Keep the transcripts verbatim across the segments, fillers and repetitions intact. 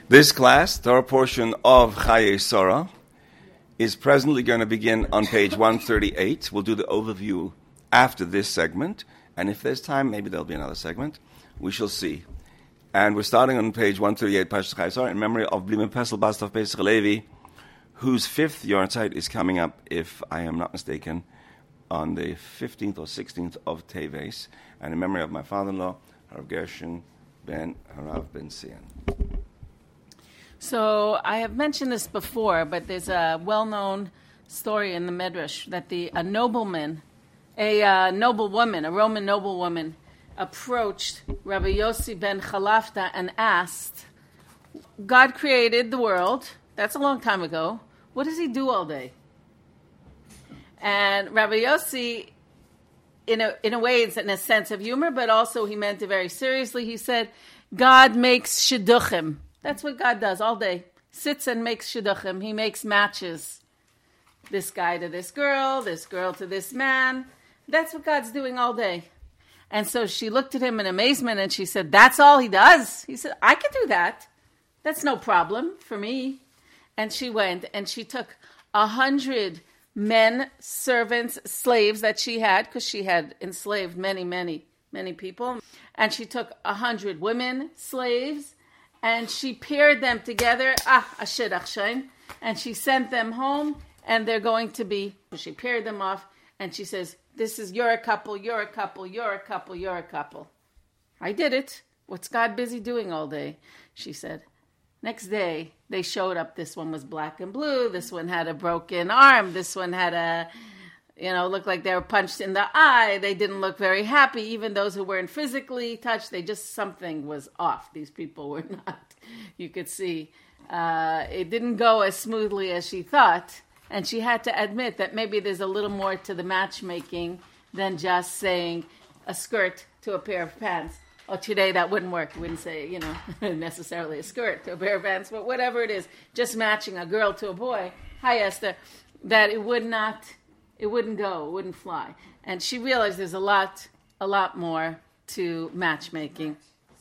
This class, Torah portion of Chayei Sarah, is presently going to begin on page one thirty-eight. We'll do the overview after this segment, and if there's time, maybe there'll be another segment. We shall see. And we're starting on page one thirty-eight, Parashat Chayei Sarah, in memory of Bli Pesel Bas Tov Pesach Levi, whose fifth Yortzeit is coming up, if I am not mistaken, on the fifteenth or sixteenth of Teves, and in memory of my father-in-law, Harav Gershon ben Harav ben Sion. So I have mentioned this before, but there's a well-known story in the Medrash that the a nobleman, a uh, noble woman, a Roman noblewoman, approached Rabbi Yossi ben Chalafta and asked, God created the world, that's a long time ago, what does he do all day? And Rabbi Yossi, in a, in a way, it's in a sense of humor, but also he meant it very seriously. He said, God makes shidduchim. That's what God does all day. Sits and makes shidduchim. He makes matches. This guy to this girl, this girl to this man. That's what God's doing all day. And so she looked at him in amazement and she said, that's all he does? He said, I can do that. That's no problem for me. And she went and she took a hundred men, servants, slaves that she had, because she had enslaved many, many, many people. And she took a hundred women, slaves, and she paired them together, ah, Asher Achshain, and she sent them home, and they're going to be, she paired them off, and she says, this is, you're a couple, you're a couple, you're a couple, you're a couple. I did it. What's God busy doing all day? She said. Next day, they showed up. This one was black and blue. This one had a broken arm. This one had a, you know, looked like they were punched in the eye. They didn't look very happy. Even those who weren't physically touched, they just, something was off. These people were not, you could see. Uh, it didn't go as smoothly as she thought. And she had to admit that maybe there's a little more to the matchmaking than just saying a skirt to a pair of pants. Oh, today that wouldn't work. You wouldn't say, you know, necessarily a skirt to a pair of pants, but whatever it is, just matching a girl to a boy. Hi, Esther. That it would not, it wouldn't go, it wouldn't fly. And she realized there's a lot, a lot more to matchmaking.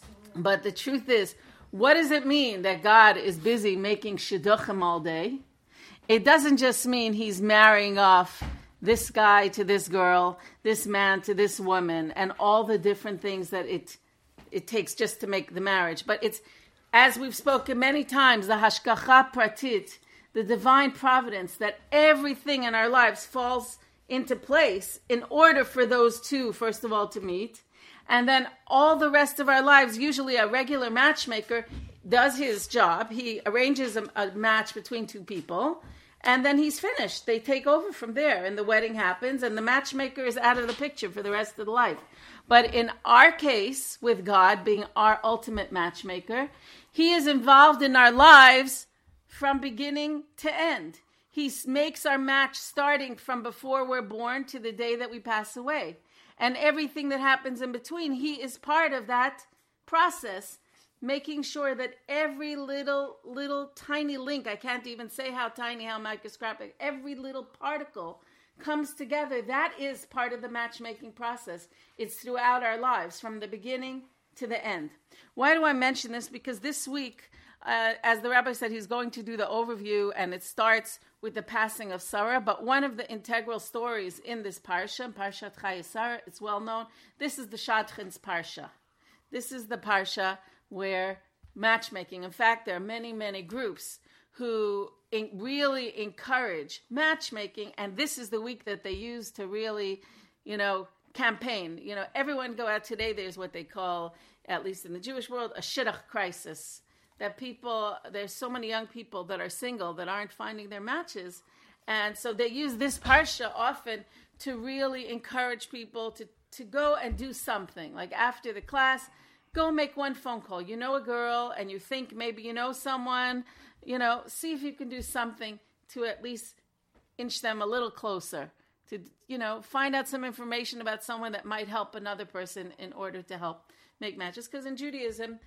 But the truth is, what does it mean that God is busy making shidduchim all day? It doesn't just mean he's marrying off this guy to this girl, this man to this woman, and all the different things that it it takes just to make the marriage. But it's, as we've spoken many times, the hashgacha pratit, the divine providence, that everything in our lives falls into place in order for those two, first of all, to meet. And then all the rest of our lives, usually a regular matchmaker does his job. He arranges a, a match between two people, and then he's finished. They take over from there, and the wedding happens, and the matchmaker is out of the picture for the rest of the life. But in our case, with God being our ultimate matchmaker, he is involved in our lives from beginning to end. He makes our match starting from before we're born to the day that we pass away. And everything that happens in between, he is part of that process, making sure that every little, little tiny link, I can't even say how tiny, how microscopic, every little particle comes together. That is part of the matchmaking process. It's throughout our lives, from the beginning to the end. Why do I mention this? Because this week, uh, as the rabbi said, he's going to do the overview, and it starts with the passing of Sarah. But one of the integral stories in this parsha, Parshat Chayei Sarah, it's well known. This is the Shadchan's parsha. This is the parsha where matchmaking. In fact, there are many, many groups who in really encourage matchmaking, and this is the week that they use to really, you know, campaign. You know, everyone go out today. There's what they call, at least in the Jewish world, a shidduch crisis. That people, there's so many young people that are single that aren't finding their matches, and so they use this parsha often to really encourage people to to go and do something. Like after the class, go make one phone call. You know a girl, and you think maybe you know someone. You know, see if you can do something to at least inch them a little closer. To, you know, find out some information about someone that might help another person in order to help make matches. Because in Judaism,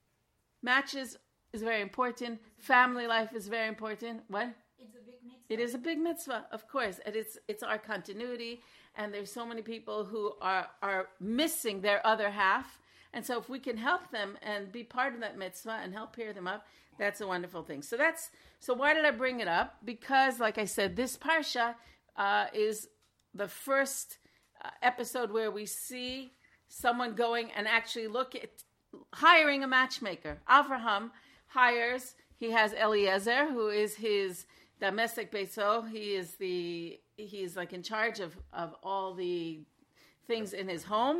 matches is very important. Family life is very important. What? It's a big mitzvah. It is a big mitzvah, of course. And it's it's our continuity. And there's so many people who are, are missing their other half. And so if we can help them and be part of that mitzvah and help pair them up, that's a wonderful thing. So that's so why did I bring it up? Because, like I said, this parsha uh, is the first uh, episode where we see someone going and actually look at hiring a matchmaker. Avraham hires, he has Eliezer, who is his domestic beso. He is the, he's like in charge of, of all the things in his home.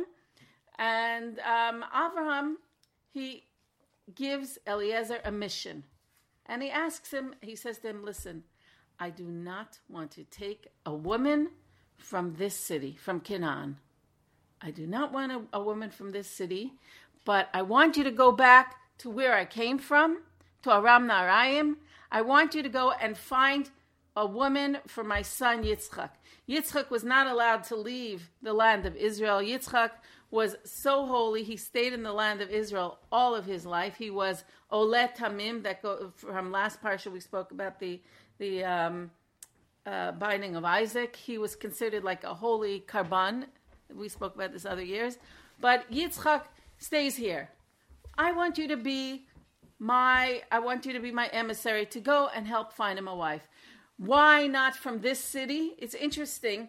And um, Avraham, he gives Eliezer a mission. And he asks him, he says to him, listen, I do not want to take a woman from this city, from Canaan. I do not want a, a woman from this city, but I want you to go back to where I came from, to Aram Naharaim. I want you to go and find a woman for my son Yitzchak. Yitzchak was not allowed to leave the land of Israel. Yitzchak was so holy, he stayed in the land of Israel all of his life. He was Olet Tamim, that go, from last parsha we spoke about the, the um, uh, binding of Isaac. He was considered like a holy karban. We spoke about this other years. But Yitzchak stays here. I want you to be my, I want you to be my emissary to go and help find him a wife. Why not from this city? It's interesting.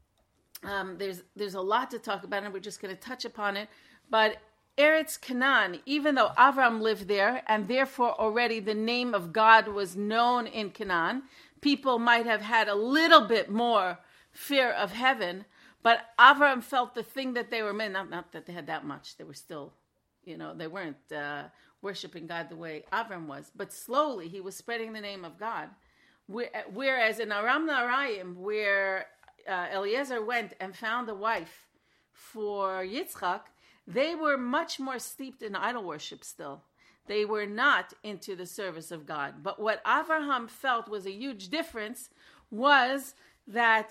Um, there's there's a lot to talk about, and we're just going to touch upon it. But Eretz Canaan, even though Avram lived there, and therefore already the name of God was known in Canaan, people might have had a little bit more fear of heaven. But Avram felt the thing that they were meant, not, not that they had that much. They were still, you know, they weren't uh, worshiping God the way Avram was. But slowly he was spreading the name of God. Whereas in Aram Naharaim, where uh, Eliezer went and found a wife for Yitzchak, they were much more steeped in idol worship still. They were not into the service of God. But what Avraham felt was a huge difference was that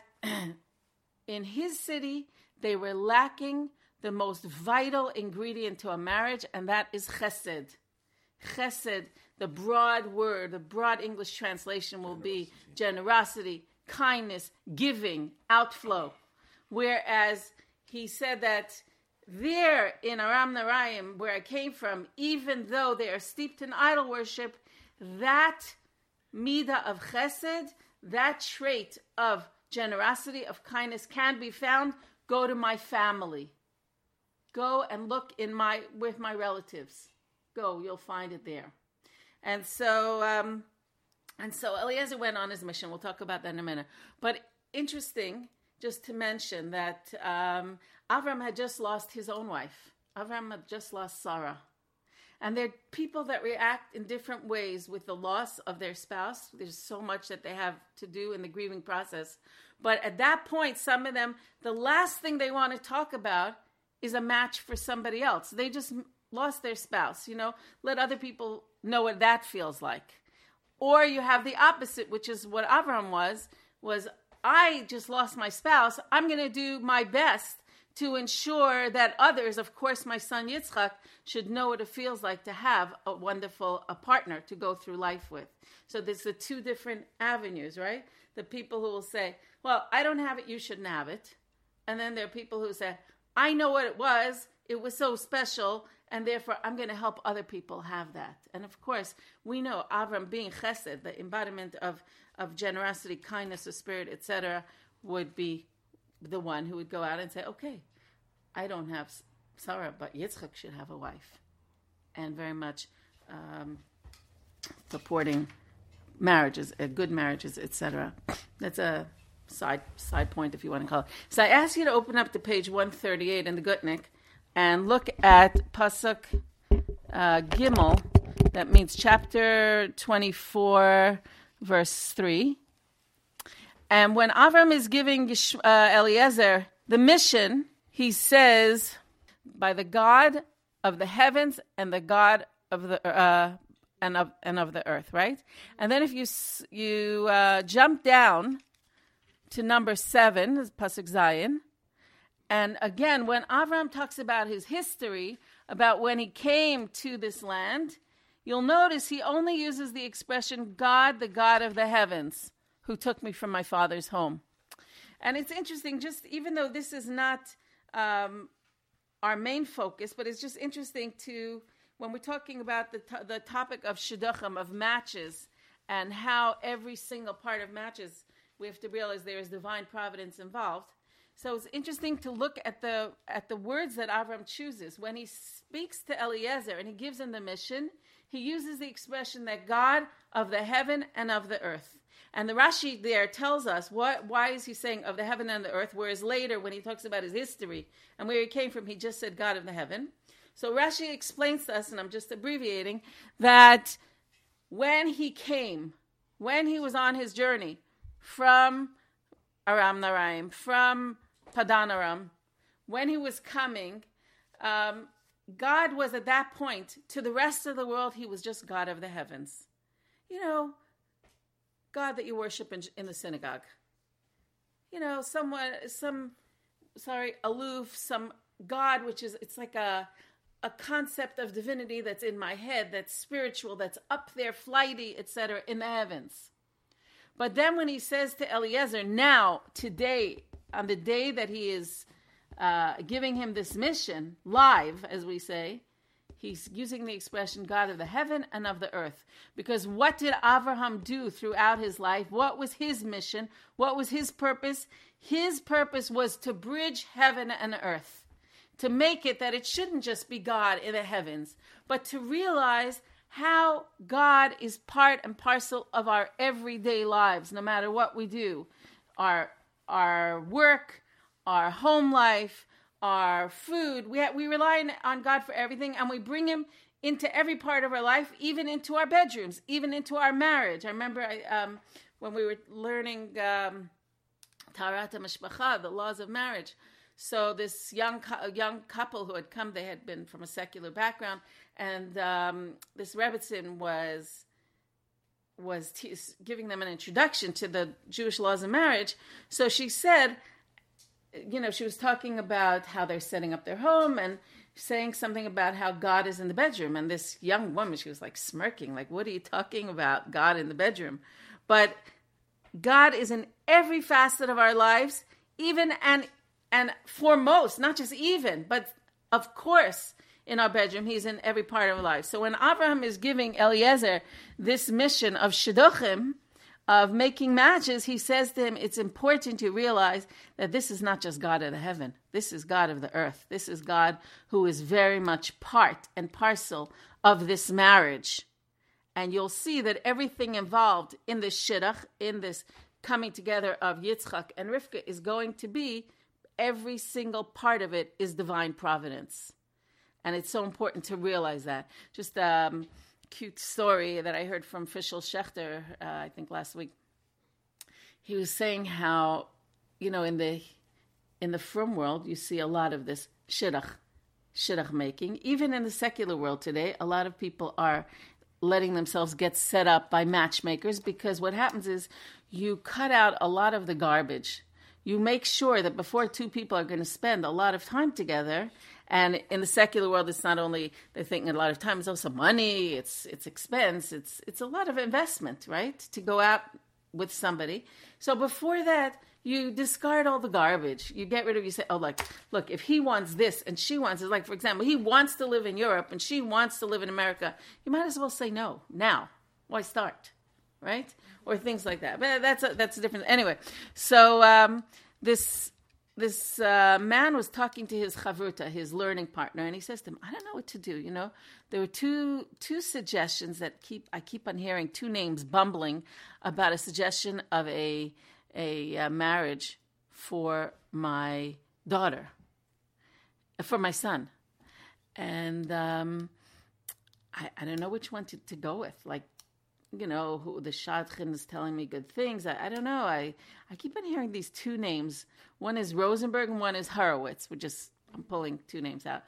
in his city, they were lacking the most vital ingredient to a marriage, and that is chesed. Chesed, the broad word, the broad English translation will be generosity, kindness, giving, outflow. Whereas he said that there in Aram Naharaim, where I came from, even though they are steeped in idol worship, that midah of chesed, that trait of generosity, of kindness can be found. Go to my family. Go and look in my with my relatives. Go, you'll find it there. And so, um, and so Eliezer went on his mission. We'll talk about that in a minute. But interesting, just to mention that um, Avram had just lost his own wife. Avram had just lost Sarah. And there are people that react in different ways with the loss of their spouse. There's so much that they have to do in the grieving process. But at that point, some of them, the last thing they want to talk about is a match for somebody else. They just lost their spouse, you know, let other people know what that feels like. Or you have the opposite, which is what Avraham was, was I just lost my spouse. I'm going to do my best to ensure that others, of course, my son Yitzchak, should know what it feels like to have a wonderful a partner to go through life with. So there's the two different avenues, right? The people who will say, well, I don't have it, you shouldn't have it. And then there are people who say, I know what it was, it was so special, and therefore I'm going to help other people have that. And of course, we know Avram being chesed, the embodiment of, of generosity, kindness of spirit, et cetera, would be the one who would go out and say, okay, I don't have Sarah, but Yitzchak should have a wife. And very much um, supporting marriages, uh, good marriages, et cetera. That's a side side point, if you want to call it. So I ask you to open up to page one thirty-eight in the Gutnick and look at Pasuk uh, Gimel. That means chapter twenty-four, verse three. And when Avram is giving uh, Eliezer the mission, he says, by the God of the heavens and the God of the uh, and of and of the earth, right? And then if you you uh, jump down to number seven, Pasuk Zayin, and again, when Avram talks about his history, about when he came to this land, you'll notice he only uses the expression God, the God of the heavens, who took me from my father's home. And it's interesting, just even though this is not um, our main focus, but it's just interesting to, when we're talking about the to- the topic of shidduchim, of matches, and how every single part of matches, we have to realize there is divine providence involved. So it's interesting to look at the at the words that Avram chooses. When he speaks to Eliezer and he gives him the mission, he uses the expression that God of the heaven and of the earth. And the Rashi there tells us what why is he saying of the heaven and the earth, whereas later when he talks about his history and where he came from, he just said God of the heaven. So Rashi explains to us, and I'm just abbreviating, that when he came, when he was on his journey from Aram Naraim, from Padan Aram, when he was coming, um, God was at that point, to the rest of the world, he was just God of the heavens. You know, God that you worship in, in the synagogue. You know, someone, some, sorry, aloof, some God, which is, it's like a, a concept of divinity that's in my head, that's spiritual, that's up there, flighty, et cetera, in the heavens. But then when he says to Eliezer, now, today, on the day that he is uh, giving him this mission, live, as we say, he's using the expression God of the heaven and of the earth. Because what did Avraham do throughout his life? What was his mission? What was his purpose? His purpose was to bridge heaven and earth, to make it that it shouldn't just be God in the heavens, but to realize how God is part and parcel of our everyday lives, no matter what we do. Our our work, our home life, our food. We ha- we rely on God for everything, and we bring him into every part of our life, even into our bedrooms, even into our marriage. I remember I, um, when we were learning um, Taharat HaMishpacha, the laws of marriage. So this young young couple who had come, they had been from a secular background, and um, this Rebbetzin was was t- giving them an introduction to the Jewish laws of marriage. So she said, you know, she was talking about how they're setting up their home and saying something about how God is in the bedroom. And this young woman, she was like smirking, like, what are you talking about, God in the bedroom? But God is in every facet of our lives, even and and foremost, not just even, but of course, in our bedroom, he's in every part of our life. So when Abraham is giving Eliezer this mission of shidduchim, of making matches, he says to him, it's important to realize that this is not just God of the heaven. This is God of the earth. This is God who is very much part and parcel of this marriage. And you'll see that everything involved in this shidduch, in this coming together of Yitzchak and Rivka, is going to be, every single part of it is divine providence. And it's so important to realize that. Just a um, cute story that I heard from Fishel Schechter, uh, I think last week. He was saying how, you know, in the in the frum world, you see a lot of this shidduch, shidduch making. Even in the secular world today, a lot of people are letting themselves get set up by matchmakers, because what happens is you cut out a lot of the garbage. You make sure that before two people are going to spend a lot of time together. And in the secular world, it's not only they're thinking a lot of time, it's also money, it's it's expense, it's it's a lot of investment, right? To go out with somebody. So before that, you discard all the garbage. You get rid of, you say, oh, like, look, if he wants this and she wants it, like, for example, he wants to live in Europe and she wants to live in America, you might as well say no now. Why start, right? Or things like that. But that's a, that's a different, anyway. So um, this... This uh, man was talking to his chavruta, his learning partner, and he says to him, I don't know what to do, you know. There were two two suggestions that keep I keep on hearing, two names bumbling about a suggestion of a, a uh, marriage for my daughter, for my son. And um, I, I don't know which one to, to go with. Like, you know, who the shadchan is telling me good things. I, I don't know. I, I keep on hearing these two names. One is Rosenberg and one is Horowitz. We're just, I'm pulling two names out.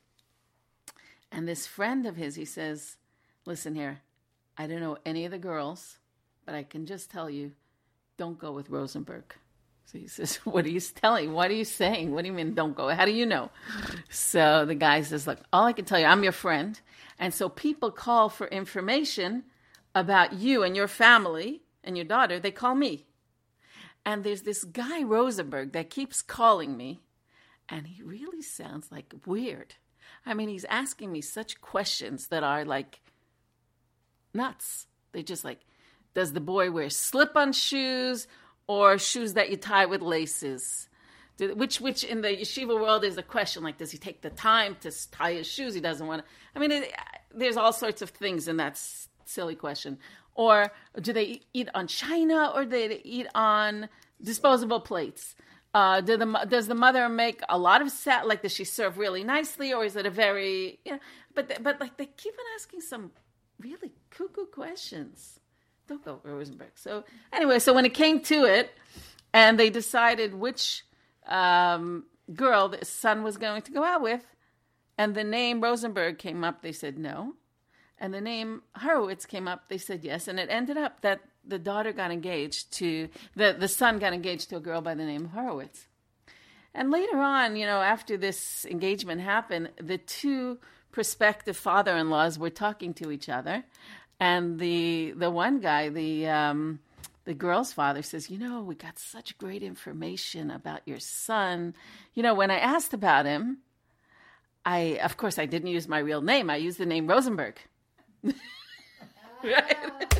And this friend of his, he says, listen here, I don't know any of the girls, but I can just tell you, don't go with Rosenberg. So he says, what are you telling? What are you saying? What do you mean don't go? How do you know? So the guy says, look, all I can tell you, I'm your friend. And so people call for information about you and your family and your daughter. They call me. And there's this guy, Rosenberg, that keeps calling me. And he really sounds like weird. I mean, he's asking me such questions that are like nuts. They're just like, does the boy wear slip-on shoes or shoes that you tie with laces? Do, which, which in the yeshiva world is a question, like, does he take the time to tie his shoes? He doesn't want to. I mean, it, there's all sorts of things in that s- silly question. Or do they eat on china or do they eat on disposable plates? Uh, do the, does the mother make a lot of sat? Like, does she serve really nicely, or is it a very, you know? But but like they keep on asking some really cuckoo questions. Don't go Rosenberg. So anyway, so when it came to it, and they decided which um, girl the son was going to go out with, and the name Rosenberg came up, they said no, and the name Horowitz came up, they said yes, and it ended up that the daughter got engaged to, the, the son got engaged to a girl by the name of Horowitz. And later on, you know, after this engagement happened, the two prospective father-in-laws were talking to each other. And the the one guy, the um, the girl's father says, you know, we got such great information about your son. You know, when I asked about him, I, of course, I didn't use my real name. I used the name Rosenberg. Right?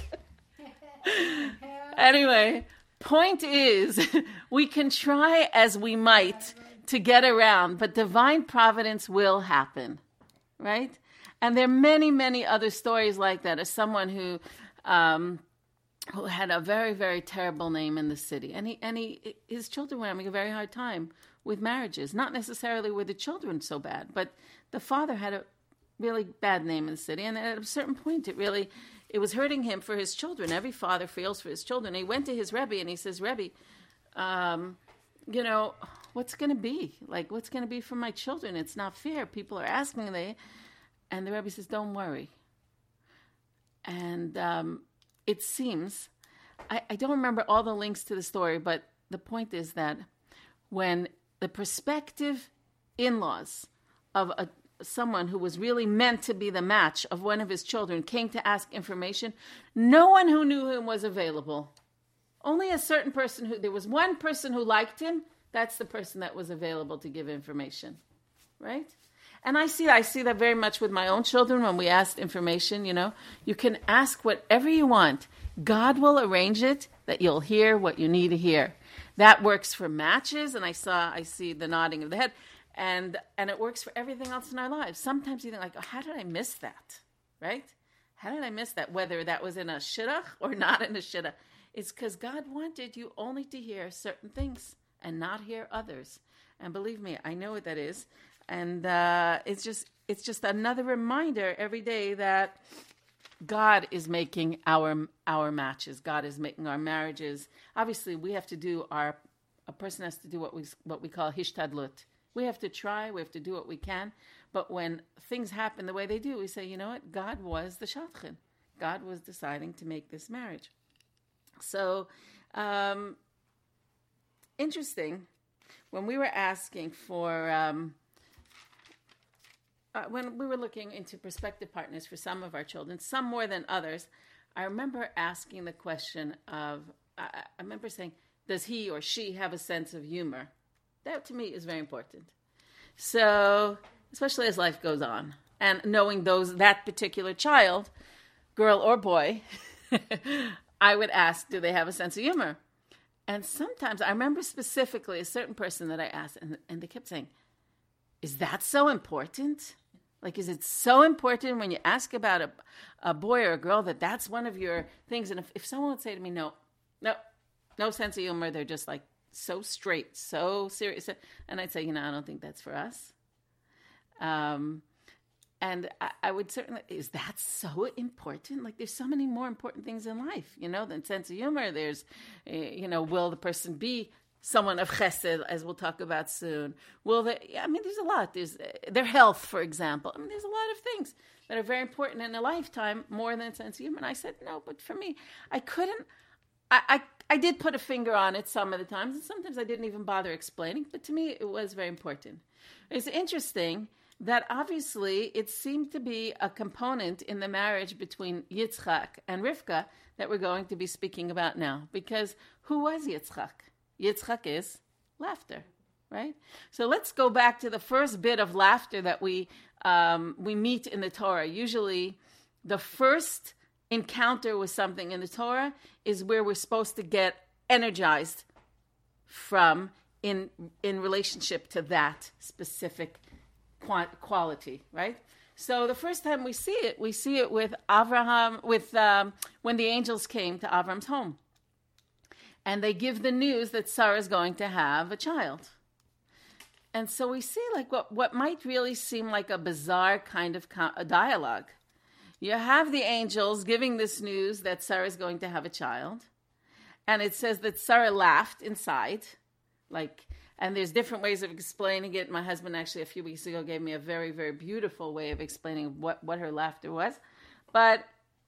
Anyway, point is, we can try as we might to get around, but divine providence will happen, right? And there are many, many other stories like that. As someone who, um, who had a very, very terrible name in the city, and he and he his children were having a very hard time with marriages. Not necessarily were the children so bad, but the father had a really bad name in the city, and at a certain point, it really. It was hurting him for his children. Every father feels for his children. He went to his Rebbe and he says, Rebbe, um, you know, what's going to be? Like, what's going to be for my children? It's not fair. People are asking. They, and the Rebbe says, don't worry. And um, it seems, I, I don't remember all the links to the story, but the point is that when the prospective in-laws of a someone who was really meant to be the match of one of his children came to ask information, no one who knew him was available. Only a certain person who, there was one person who liked him, that's the person that was available to give information, right? And I see, I see that very much with my own children when we asked information, you know, you can ask whatever you want. God will arrange it that you'll hear what you need to hear. That works for matches, and I saw, I see the nodding of the head. And and it works for everything else in our lives. Sometimes you think like, oh, how did I miss that? Right? How did I miss that? Whether that was in a shidduch or not in a shidduch. It's because God wanted you only to hear certain things and not hear others. And believe me, I know what that is. And uh, it's just it's just another reminder every day that God is making our our matches. God is making our marriages. Obviously, we have to do our. A person has to do what we what we call hishtadlut. We have to try, we have to do what we can. But when things happen the way they do, we say, you know what? God was the shadchan. God was deciding to make this marriage. So, um, interesting. When we were asking for, um, uh, when we were looking into prospective partners for some of our children, some more than others, I remember asking the question of, I, I remember saying, does he or she have a sense of humor? That, to me, is very important. So, especially as life goes on, and knowing those that particular child, girl or boy, I would ask, do they have a sense of humor? And sometimes, I remember specifically a certain person that I asked, and, and they kept saying, is that so important? Like, is it so important when you ask about a, a boy or a girl that that's one of your things? And if, if someone would say to me, no, no, no sense of humor, they're just like, so straight, so serious. And I'd say, you know, I don't think that's for us. Um, and I, I would certainly, is that so important? Like, there's so many more important things in life, you know, than sense of humor. There's, uh, you know, will the person be someone of chesed, as we'll talk about soon? Will they, I mean, there's a lot. There's uh, their health, for example. I mean, there's a lot of things that are very important in a lifetime, more than sense of humor. And I said, no, but for me, I couldn't, I, I I did put a finger on it some of the times, and sometimes I didn't even bother explaining, but to me it was very important. It's interesting that obviously it seemed to be a component in the marriage between Yitzchak and Rivka that we're going to be speaking about now, because who was Yitzchak? Yitzchak is laughter, right? So let's go back to the first bit of laughter that we um, we meet in the Torah. Usually, the first encounter with something in the Torah is where we're supposed to get energized from in in relationship to that specific quality, right? So the first time we see it, we see it with Avraham, with um, when the angels came to Avram's home. And they give the news that Sarah is going to have a child. And so we see like what, what might really seem like a bizarre kind of co- a dialogue. You have the angels giving this news that Sarah is going to have a child. And it says that Sarah laughed inside. Like, and there's different ways of explaining it. My husband actually a few weeks ago gave me a very, very beautiful way of explaining what, what her laughter was. But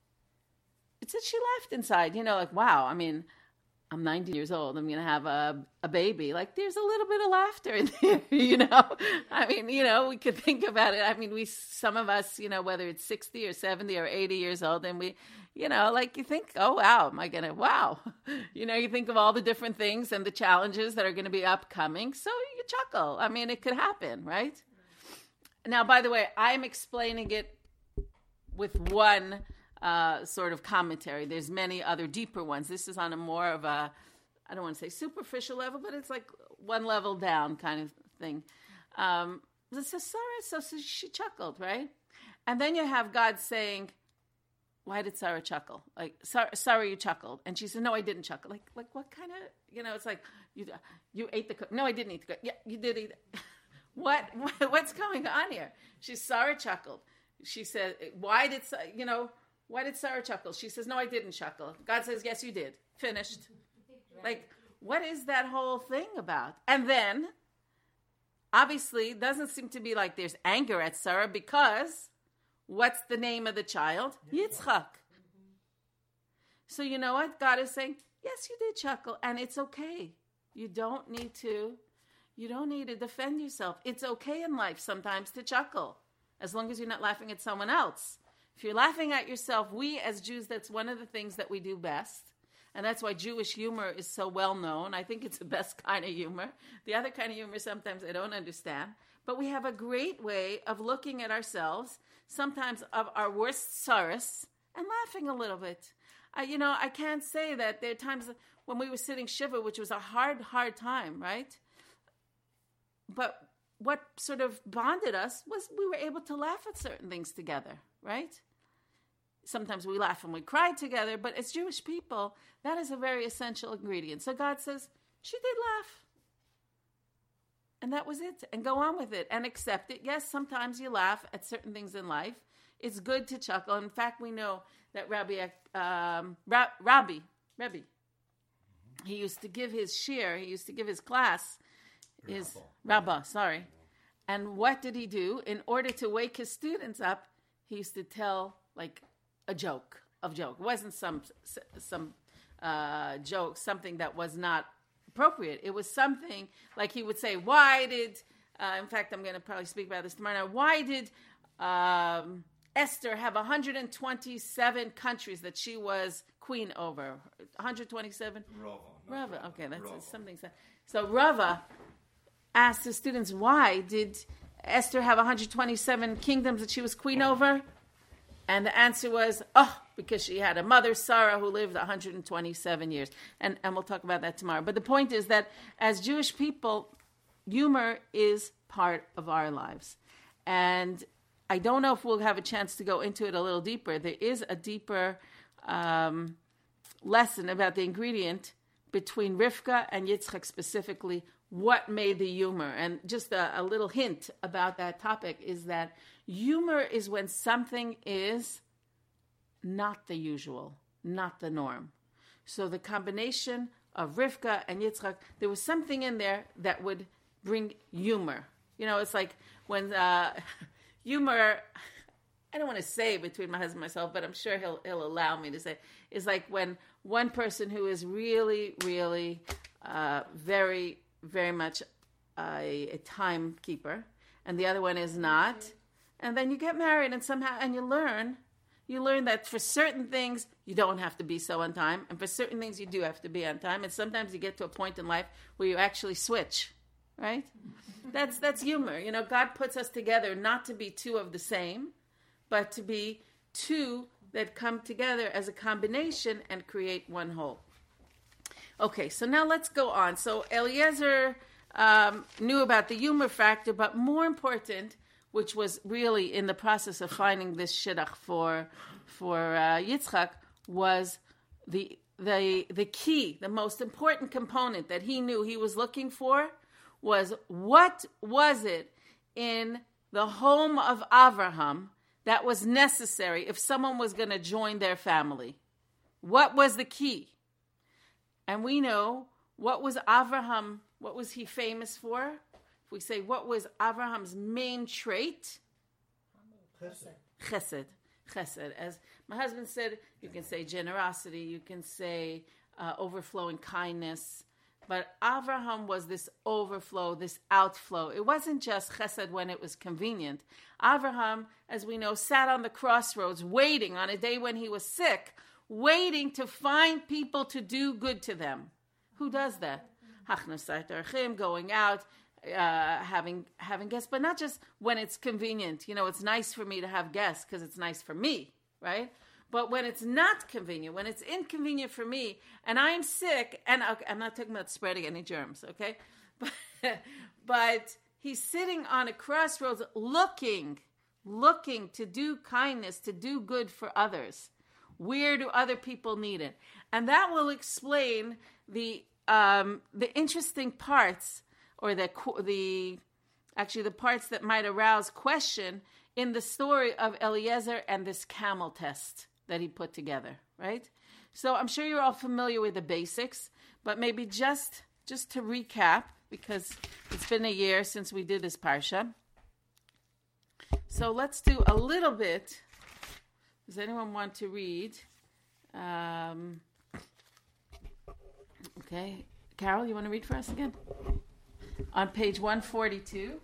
it said she laughed inside. You know, like, wow, I mean, I'm ninety years old. I'm going to have a, a baby. Like, there's a little bit of laughter in there, you know? I mean, you know, we could think about it. I mean, we, some of us, you know, whether it's sixty or seventy or eighty years old, and we, you know, like you think, oh, wow, am I going to, wow. You know, you think of all the different things and the challenges that are going to be upcoming. So you chuckle. I mean, it could happen, right? Now, by the way, I'm explaining it with one Uh, sort of commentary. There's many other deeper ones. This is on a more of a, I don't want to say superficial level, but it's like one level down kind of thing. Um, so Sarah, so, so she chuckled, right? And then you have God saying, why did Sarah chuckle? Like, Sarah, Sarah, you chuckled. And she said, no, I didn't chuckle. Like, like what kind of, you know, it's like, you you ate the cook. No, I didn't eat the cook. Yeah, you did eat it. what, what? What's going on here? She, Sarah chuckled. She said, why did, you know, why did Sarah chuckle? She says, no, I didn't chuckle. God says, yes, you did. Finished. Like, what is that whole thing about? And then, obviously, it doesn't seem to be like there's anger at Sarah because what's the name of the child? Yitzchak. So you know what? God is saying, yes, you did chuckle, and it's okay. You don't need to, you don't need to defend yourself. It's okay in life sometimes to chuckle, as long as you're not laughing at someone else. If you're laughing at yourself, we as Jews, that's one of the things that we do best. And that's why Jewish humor is so well known. I think it's the best kind of humor. The other kind of humor sometimes I don't understand. But we have a great way of looking at ourselves, sometimes of our worst sorrows, and laughing a little bit. I, you know, I can't say that there are times when we were sitting Shiva, which was a hard, hard time, right? But what sort of bonded us was we were able to laugh at certain things together, right? Sometimes we laugh and we cry together, but as Jewish people, that is a very essential ingredient. So God says, she did laugh. And that was it. And go on with it and accept it. Yes, sometimes you laugh at certain things in life. It's good to chuckle. In fact, we know that Rabbi, um, Ra- Rabbi, Rabbi, he used to give his shir, he used to give his class, his Rabbah, sorry. And what did he do? In order to wake his students up, he used to tell like a joke of joke. It wasn't some some uh, joke, something that was not appropriate. It was something like he would say, why did, uh, in fact, I'm going to probably speak about this tomorrow. Now, why did um, Esther have one hundred twenty-seven countries that she was queen over? one hundred twenty-seven? Rava. Rava. Okay, that's Rava. something. So Rava asked the students, why did Esther have one hundred twenty-seven kingdoms that she was queen over? And the answer was, oh, because she had a mother, Sarah, who lived one hundred twenty-seven years. And, and we'll talk about that tomorrow. But the point is that as Jewish people, humor is part of our lives. And I don't know if we'll have a chance to go into it a little deeper. There is a deeper um, lesson about the ingredient between Rivka and Yitzchak specifically, what made the humor. And just a, a little hint about that topic is that humor is when something is not the usual, not the norm. So the combination of Rivka and Yitzchak, there was something in there that would bring humor. You know, it's like when uh, humor, I don't want to say between my husband and myself, but I'm sure he'll he'll allow me to say, is like when one person who is really, really uh, very, very much a, a timekeeper, and the other one is not, and then you get married and somehow, and you learn, you learn that for certain things, you don't have to be so on time, and for certain things, you do have to be on time, and sometimes you get to a point in life where you actually switch. right? That's that's humor. You know, God puts us together not to be two of the same, but to be two that come together as a combination and create one whole. Okay, so now let's go on. So Eliezer um, knew about the humor factor, but more important, which was really in the process of finding this shidduch for for uh, Yitzchak, was the the the key, the most important component that he knew he was looking for was what was it in the home of Avraham that was necessary if someone was going to join their family. What was the key? And we know, what was Avraham, what was he famous for? If we say, what was Avraham's main trait? Chesed. Chesed. Chesed. As my husband said, you can say generosity, you can say uh, overflowing kindness. But Avraham was this overflow, this outflow. It wasn't just chesed when it was convenient. Avraham, as we know, sat on the crossroads waiting on a day when he was sick, waiting to find people to do good to them. Who does that? Hachnasat Archim, going out, uh, having having guests, but not just when it's convenient. You know, it's nice for me to have guests because it's nice for me, right? But when it's not convenient, when it's inconvenient for me, and I'm sick, and okay, I'm not talking about spreading any germs, okay? But, but he's sitting on a crossroads looking, looking to do kindness, to do good for others. Where do other people need it? And that will explain the um, the interesting parts, or the the actually the parts that might arouse question in the story of Eliezer and this camel test that he put together, right? So I'm sure you're all familiar with the basics, but maybe just just to recap, because it's been a year since we did this parsha. So let's do a little bit. Does anyone want to read? Um, okay. Carol, you want to read for us again? On page one forty-two.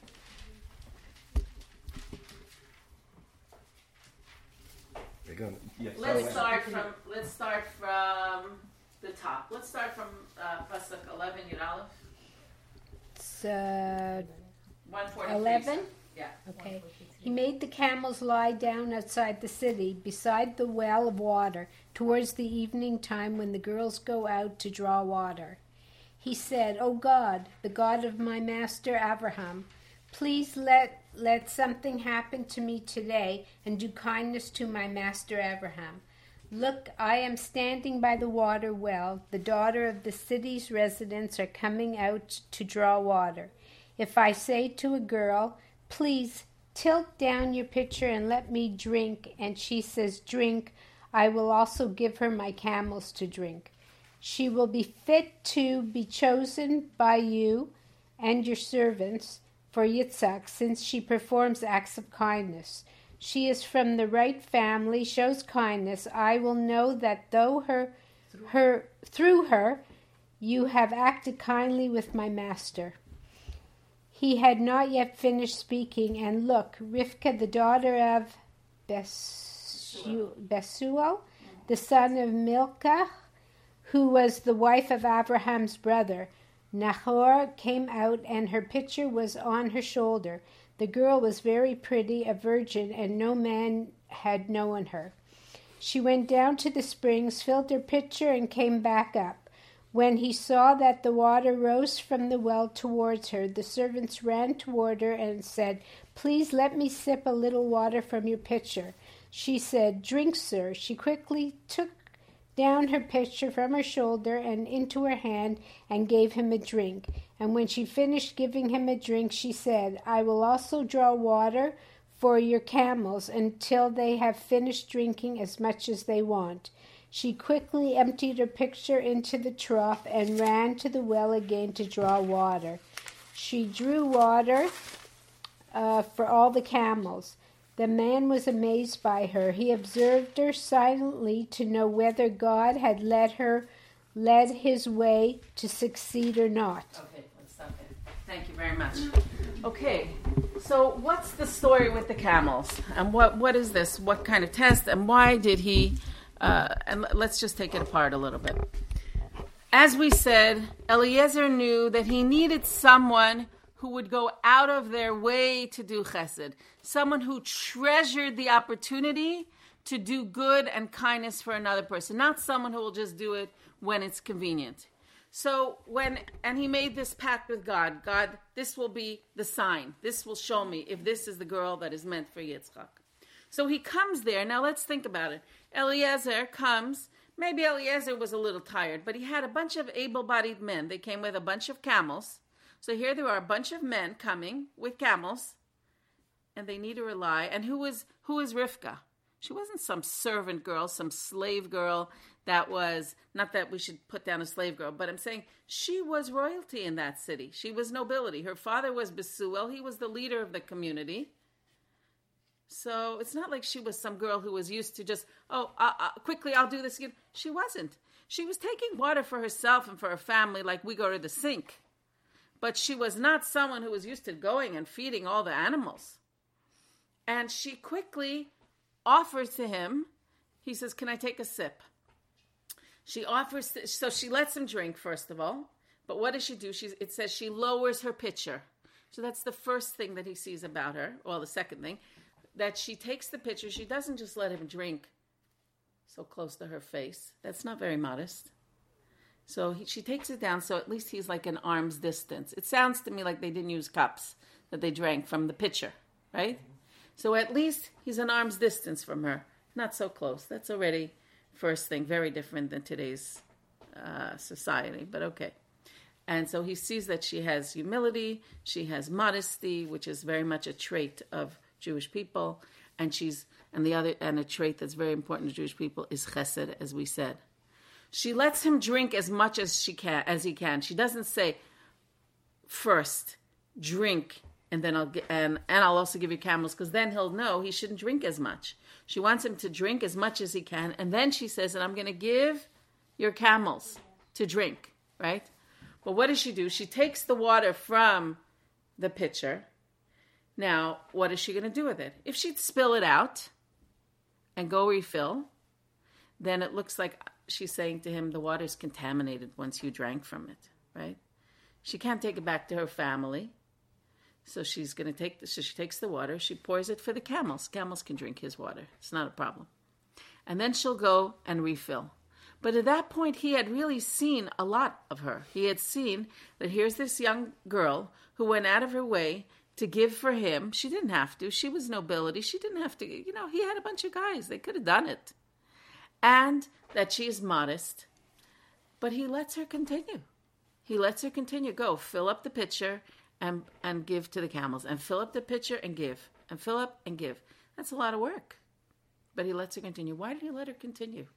Yes. Let's start from let's start from the top. Let's start from uh, pasuk eleven, Yud Aleph. It's uh, one forty-three. eleven? Yeah. Okay. He made the camels lie down outside the city, beside the well of water, towards the evening time when the girls go out to draw water. He said, "O God, the God of my master Abraham, please let let something happen to me today and do kindness to my master Abraham. Look, I am standing by the water well. The daughter of the city's residents are coming out to draw water. If I say to a girl, 'Please tilt down your pitcher and let me drink,' and she says, 'Drink,' I will also give her my camels to drink. She will be fit to be chosen by you and your servants for Yitzhak, since she performs acts of kindness. She is from the right family, shows kindness. I will know that though her, her, through her, you have acted kindly with my master." He had not yet finished speaking, and look, Rivka, the daughter of Besu- Besuel, the son of Milcah, who was the wife of Abraham's brother, Nahor, came out, and her pitcher was on her shoulder. The girl was very pretty, a virgin, and no man had known her. She went down to the springs, filled her pitcher, and came back up. When he saw that the water rose from the well towards her, the servants ran toward her and said, "Please let me sip a little water from your pitcher." She said, "Drink, sir." She quickly took down her pitcher from her shoulder and into her hand and gave him a drink. And when she finished giving him a drink, she said, "I will also draw water for your camels until they have finished drinking as much as they want." She quickly emptied her pitcher into the trough and ran to the well again to draw water. She drew water uh, for all the camels. The man was amazed by her. He observed her silently to know whether God had led her, led his way to succeed or not. Okay, let's stop there. Thank you very much. Okay, so what's the story with the camels? And what what is this? What kind of test? And why did he... Uh, and let's just take it apart a little bit. As we said, Eliezer knew that he needed someone who would go out of their way to do chesed, someone who treasured the opportunity to do good and kindness for another person, not someone who will just do it when it's convenient. So when, and he made this pact with God, God, this will be the sign. This will show me if this is the girl that is meant for Yitzchak. So he comes there. Now let's think about it. Eliezer comes. Maybe Eliezer was a little tired, but he had a bunch of able-bodied men. They came with a bunch of camels. So here there are a bunch of men coming with camels, and they need to rely. And who is who is Rivka? She wasn't some servant girl, some slave girl that was, not that we should put down a slave girl, but I'm saying she was royalty in that city. She was nobility. Her father was Besuel. He was the leader of the community. So it's not like she was some girl who was used to just, oh, uh, uh, quickly, I'll do this again. She wasn't. She was taking water for herself and for her family like we go to the sink. But she was not someone who was used to going and feeding all the animals. And she quickly offers to him, he says, can I take a sip? She offers, to, so she lets him drink, first of all. But what does she do? She's, it says she lowers her pitcher. So that's the first thing that he sees about her. Well, the second thing, that she takes the pitcher. She doesn't just let him drink so close to her face. That's not very modest. So he, she takes it down, so at least he's like an arm's distance. It sounds to me like they didn't use cups, that they drank from the pitcher, right? So at least he's an arm's distance from her. Not so close. That's already, first thing, very different than today's uh, society, but okay. And so he sees that she has humility, she has modesty, which is very much a trait of Jewish people, and she's and the other and a trait that's very important to Jewish people is chesed, as we said. She lets him drink as much as she can, as he can. She doesn't say, first drink, and then I'll get, and and I'll also give you camels, because then he'll know he shouldn't drink as much. She wants him to drink as much as he can, and then she says, and I'm going to give your camels to drink, right? But what does she do? She takes the water from the pitcher. Now, what is she going to do with it? If she'd spill it out and go refill, then it looks like she's saying to him, the water's contaminated once you drank from it, right? She can't take it back to her family. So she's going to take the, so she takes the water, she pours it for the camels. Camels can drink his water. It's not a problem. And then she'll go and refill. But at that point, he had really seen a lot of her. He had seen that here's this young girl who went out of her way to give for him. She didn't have to. She was nobility. She didn't have to. You know, he had a bunch of guys. They could have done it. And that she is modest. But he lets her continue. He lets her continue. Go, fill up the pitcher and, and give to the camels. And fill up the pitcher and give. And fill up and give. That's a lot of work. But he lets her continue. Why did he let her continue?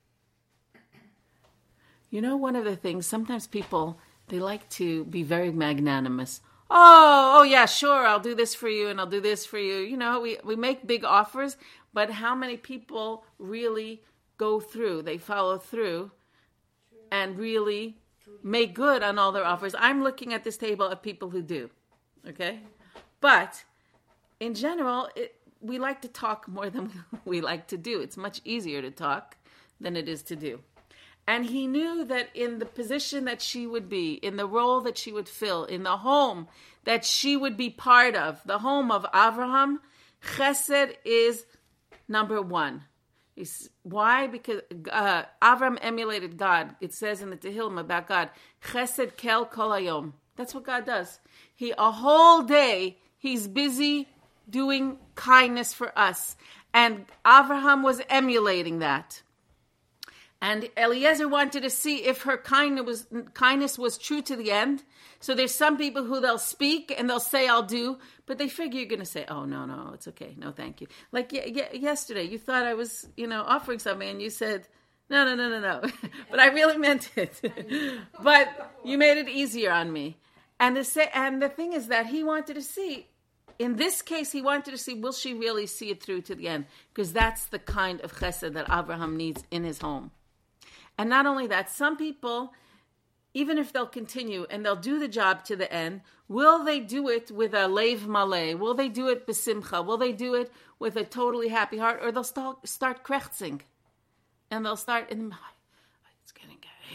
You know, one of the things, sometimes people, they like to be very magnanimous. Oh, oh yeah, sure, I'll do this for you and I'll do this for you. You know, we, we make big offers, but how many people really go through, they follow through and really make good on all their offers? I'm looking at this table of people who do, okay? But in general, it, we like to talk more than we like to do. It's much easier to talk than it is to do. And he knew that in the position that she would be, in the role that she would fill, in the home that she would be part of, the home of Avraham, chesed is number one. He's, why? Because uh, Avraham emulated God. It says in the Tehillim about God, chesed kel kol hayom. That's what God does. He, a whole day, he's busy doing kindness for us. And Avraham was emulating that. And Eliezer wanted to see if her kindness was, kindness was true to the end. So there's some people who they'll speak and they'll say, I'll do, but they figure you're going to say, oh, no, no, it's okay. No, thank you. Like y- y- yesterday, you thought I was, you know, offering something and you said, no, no, no, no, no. But I really meant it. But you made it easier on me. And the, say, and the thing is that he wanted to see, in this case, he wanted to see, will she really see it through to the end? Because that's the kind of chesed that Avraham needs in his home. And not only that, some people, even if they'll continue and they'll do the job to the end, will they do it with a leiv maleh? Will they do it besimcha? Will they do it with a totally happy heart? Or they'll start, start krechzing. And they'll start, in, it's getting,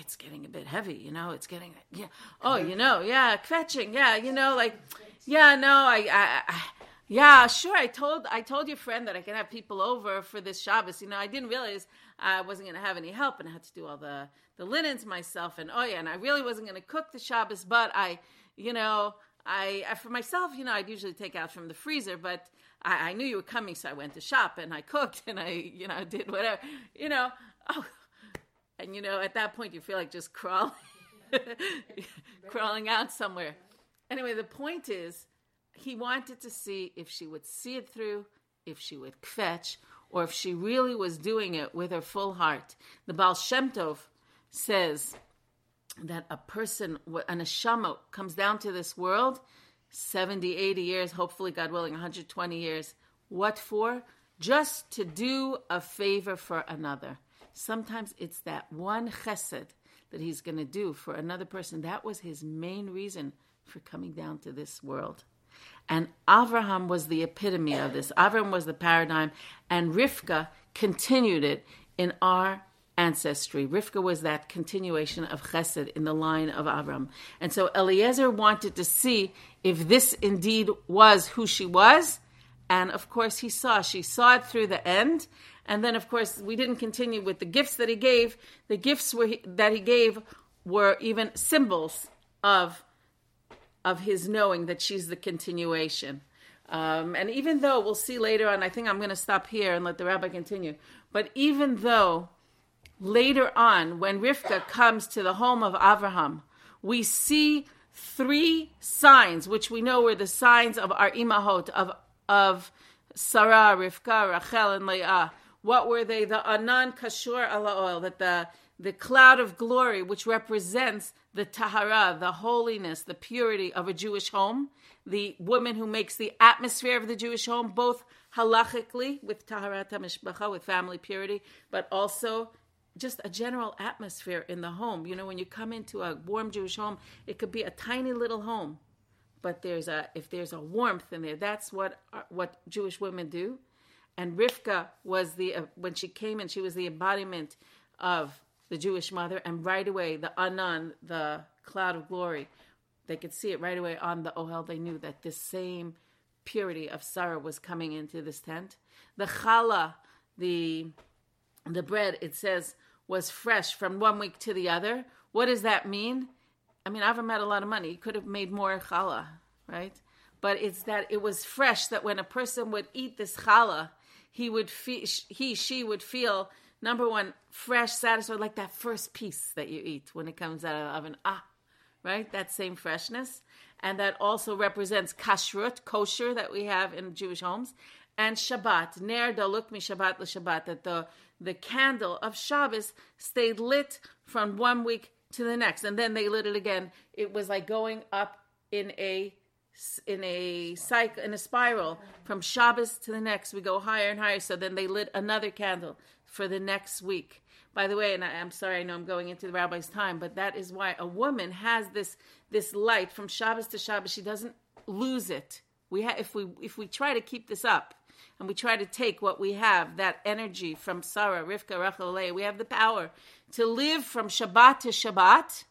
it's getting a bit heavy, you know, it's getting, yeah, oh, you know, yeah, kvetching, yeah, you know, like, yeah, no, I, I, I yeah, sure, I told, I told your friend that I can have people over for this Shabbos, you know, I didn't realize I wasn't going to have any help, and I had to do all the, the linens myself, and oh yeah, and I really wasn't going to cook the Shabbos, but I, you know, I, for myself, you know, I'd usually take out from the freezer, but I, I knew you were coming, so I went to shop, and I cooked, and I, you know, did whatever, you know, oh, and, you know, at that point, you feel like just crawling, crawling out somewhere. Anyway, the point is, he wanted to see if she would see it through, if she would kvetch, or if she really was doing it with her full heart. The Baal Shem Tov says that a person, an neshama, comes down to this world, seventy, eighty years, hopefully, God willing, one hundred twenty years. What for? Just to do a favor for another. Sometimes it's that one chesed that he's going to do for another person. That was his main reason for coming down to this world. And Avraham was the epitome of this. Avraham was the paradigm, and Rivka continued it in our ancestry. Rivka was that continuation of chesed in the line of Avraham. And so Eliezer wanted to see if this indeed was who she was. And of course he saw. She saw it through the end. And then, of course, we didn't continue with the gifts that he gave. The gifts were he, that he gave were even symbols of, of his knowing that she's the continuation. Um, and even though, we'll see later on, I think I'm going to stop here and let the rabbi continue. But even though later on, when Rivka comes to the home of Avraham, we see three signs, which we know were the signs of our imahot, of, of Sarah, Rivka, Rachel, and Leah. What were they? The anan kashur ala oil, that the, the cloud of glory, which represents the tahara, the holiness, the purity of a Jewish home, the woman who makes the atmosphere of the Jewish home, both halachically, with taharat hamishpacha, with family purity, but also just a general atmosphere in the home. You know, when you come into a warm Jewish home, it could be a tiny little home, but there's a if there's a warmth in there, that's what what Jewish women do. And Rivka was the, uh, when she came in, she was the embodiment of the Jewish mother. And right away, the Anan, the cloud of glory, they could see it right away on the Ohel. They knew that this same purity of Sarah was coming into this tent. The challah, the, the bread, it says, was fresh from one week to the other. What does that mean? I mean, Avram had a lot of money. He could have made more challah, right? But it's that it was fresh, that when a person would eat this challah, he would feel, he, she would feel, number one, fresh, satisfied, like that first piece that you eat when it comes out of the oven. Ah, right? That same freshness. And that also represents kashrut, kosher, that we have in Jewish homes. And Shabbat, ner daluk mi Shabbat le Shabbat, that the, the candle of Shabbos stayed lit from one week to the next. And then they lit it again. It was like going up in a in a cycle, in a spiral, from Shabbos to the next. We go higher and higher. So then they lit another candle for the next week. By the way, and I, I'm sorry, I know I'm going into the rabbi's time, but that is why a woman has this this light from Shabbos to Shabbos. She doesn't lose it. We ha- if we if we try to keep this up, and we try to take what we have, that energy from Sarah, Rivka, Rachel, Leah, we have the power to live from Shabbat to Shabbat,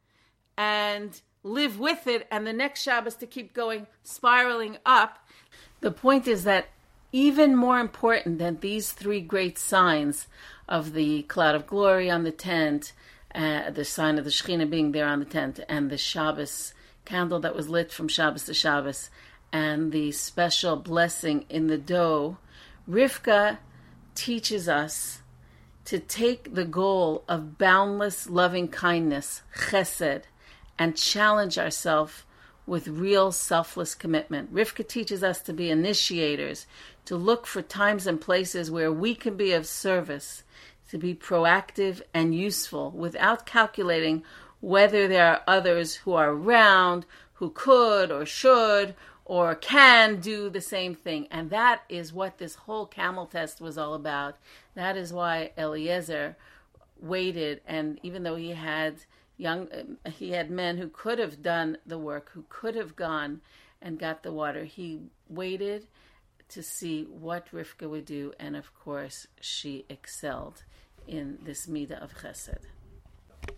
and live with it, and the next Shabbos to keep going, spiraling up. The point is that even more important than these three great signs of the cloud of glory on the tent, uh, the sign of the Shekhinah being there on the tent, and the Shabbos candle that was lit from Shabbos to Shabbos, and the special blessing in the dough, Rivka teaches us to take the goal of boundless loving kindness, chesed, and challenge ourselves with real selfless commitment. Rivka teaches us to be initiators, to look for times and places where we can be of service, to be proactive and useful without calculating whether there are others who are around, who could or should or can do the same thing. And that is what this whole camel test was all about. That is why Eliezer waited, and even though he had young, he had men who could have done the work, who could have gone and got the water, he waited to see what Rivka would do, and of course she excelled in this midah of chesed.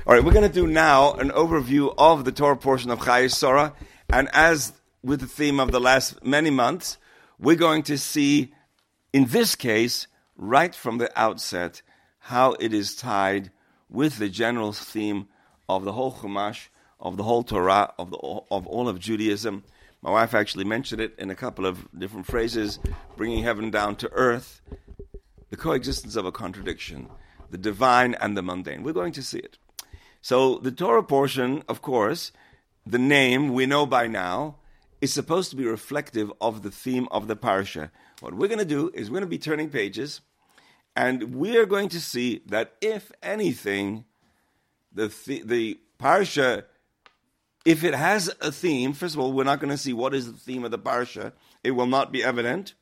All right, we're going to do now an overview of the Torah portion of Chayei Sarah, and as with the theme of the last many months, we're going to see, in this case, right from the outset, how it is tied with the general theme of the whole Chumash, of the whole Torah, of the of all of Judaism. My wife actually mentioned it in a couple of different phrases, bringing heaven down to earth, the coexistence of a contradiction, the divine and the mundane. We're going to see it. So the Torah portion, of course, the name we know by now, is supposed to be reflective of the theme of the parsha. What we're going to do is we're going to be turning pages, and we are going to see that if anything, the th- the parsha, if it has a theme, first of all, we're not going to see what is the theme of the parsha. It will not be evident.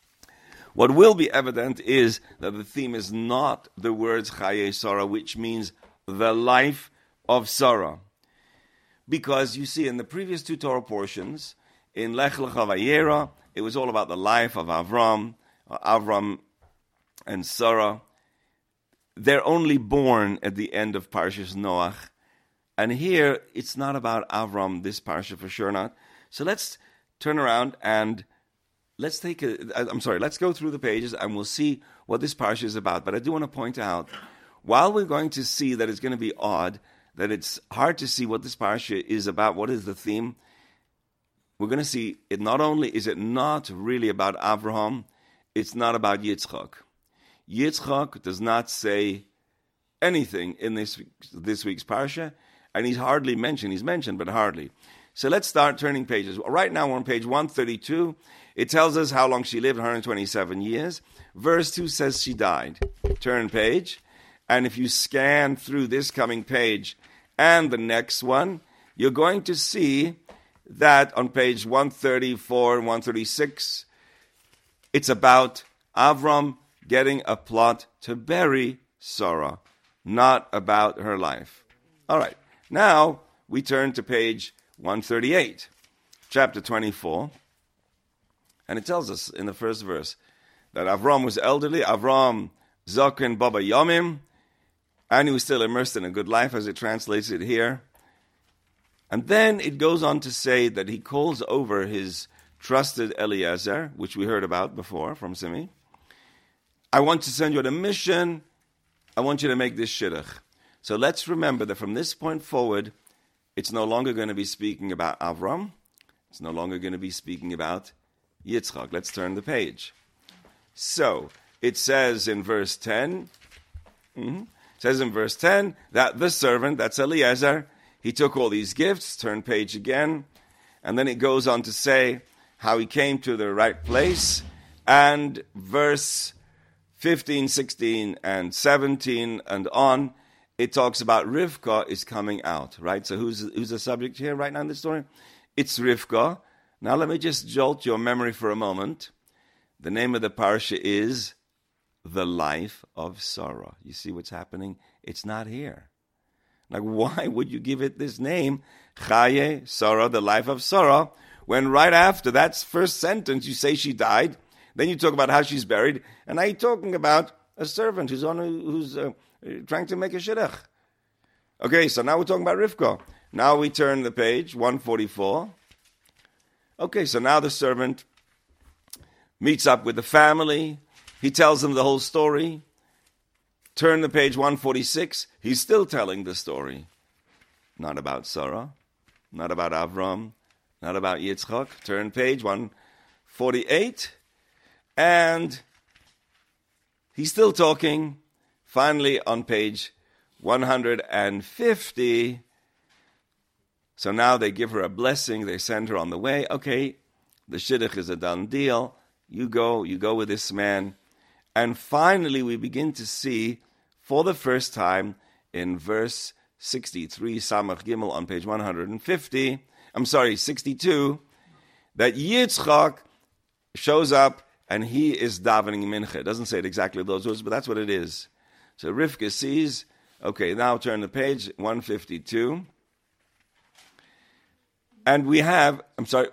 What will be evident is that the theme is not the words Chayei Sarah, which means the life of Sarah. Because you see, in the previous two Torah portions, in Lech Lecha Vayera, it was all about the life of Avram, Avram and Sarah. They're only born at the end of Parshas Noach. And here, it's not about Avram, this parsha for sure not. So let's turn around and let's take a, I'm sorry, let's go through the pages and we'll see what this parsha is about. But I do want to point out, while we're going to see that it's going to be odd, that it's hard to see what this parsha is about, what is the theme, we're going to see it not only is it not really about Avraham, it's not about Yitzchak. Yitzchak does not say anything in this this week's parsha, and he's hardly mentioned. He's mentioned, but hardly. So let's start turning pages. Right now we're on page one thirty-two. It tells us how long she lived, one hundred twenty-seven years. Verse two says she died. Turn page. And if you scan through this coming page and the next one, you're going to see that on page one thirty-four and one thirty-six, it's about Avram getting a plot to bury Sarah, not about her life. All right, now we turn to page one thirty-eight, chapter twenty-four, and it tells us in the first verse that Avram was elderly, Avram Zoken Baba Yomim, and he was still immersed in a good life, as it translates it here. And then it goes on to say that he calls over his trusted Eliezer, which we heard about before from Simi. I want to send you on a mission. I want you to make this shidduch. So let's remember that from this point forward, it's no longer going to be speaking about Avram. It's no longer going to be speaking about Yitzchak. Let's turn the page. So it says in verse ten, mm-hmm, it says in verse ten that the servant, that's Eliezer, he took all these gifts, turn page again, and then it goes on to say how he came to the right place, and verse fifteen, sixteen, and seventeen, and on, it talks about Rivka is coming out, right? So who's who's the subject here right now in this story? It's Rivka. Now let me just jolt your memory for a moment. The name of the parsha is The Life of Sarah. You see what's happening? It's not here. Like, why would you give it this name, Chayei Sarah, the life of Sarah, when right after that first sentence you say she died, then you talk about how she's buried, and now you're talking about a servant who's on who's uh, trying to make a shidduch. Okay, so now we're talking about Rivka. Now we turn the page, one forty-four. Okay, so now the servant meets up with the family. He tells them the whole story. Turn the page one forty-six. He's still telling the story. Not about Sarah, not about Avram, not about Yitzchak. Turn page one forty-eight. And he's still talking. Finally, on page one hundred fifty, so now they give her a blessing. They send her on the way. Okay, the shidduch is a done deal. You go, you go with this man. And finally, we begin to see, for the first time, in verse sixty-three, Samach Gimel, on page one hundred fifty, I'm sorry, sixty-two, that Yitzchak shows up and he is davening mincha. It doesn't say it exactly those words, but that's what it is. So Rivka sees, okay, now turn the page, one fifty-two. And we have, I'm sorry,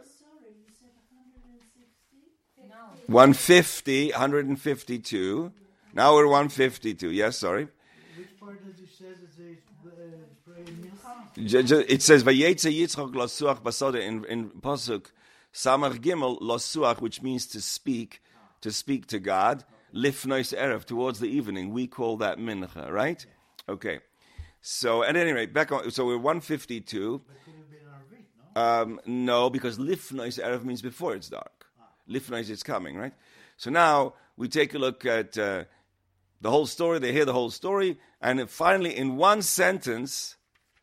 one fifty, one fifty-two. Now we're one fifty-two. Yes, sorry. Which part does it says it says uh, praying J- j- It says Vayetze Yitzchak Lasuach Basada in in Pasuk Samach Gimel Lasuach, which means to speak, to speak to God. Lifnois Erev, towards the evening. We call that Mincha, right? Okay. So at any rate, back on. So we're one fifty-two. But could have been Arvit, no? Um, no, because Lifnois Erev means before it's dark. Lifnois is coming, right? So now we take a look at uh, the whole story. They hear the whole story, and it finally, in one sentence,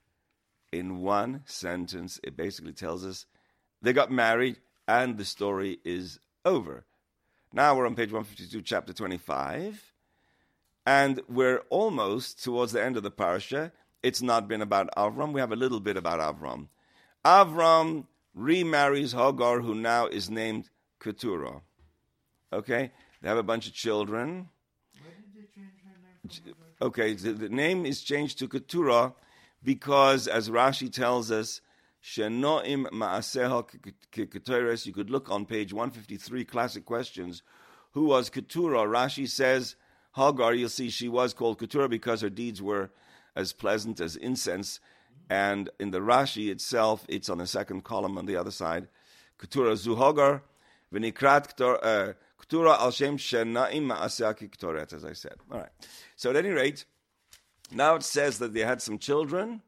in one sentence, it basically tells us they got married, and the story is over. Now we're on page one fifty-two, chapter twenty-five, and we're almost towards the end of the parasha. It's not been about Avram. We have a little bit about Avram. Avram remarries Hagar, who now is named Keturah. Okay? They have a bunch of children. Why did they change her name? Okay, the, the name is changed to Keturah because, as Rashi tells us, Shenoim Ma'aseha Ketores. You could look on page one fifty-three, Classic Questions. Who was Keturah? Rashi says Hagar. You'll see she was called Keturah because her deeds were as pleasant as incense. And in the Rashi itself, it's on the second column on the other side. Keturah zu Hagar, v'nikrat Keturah al shem Shenoim Ma'aseha Ketores, as I said. All right. So at any rate, now it says that they had some children.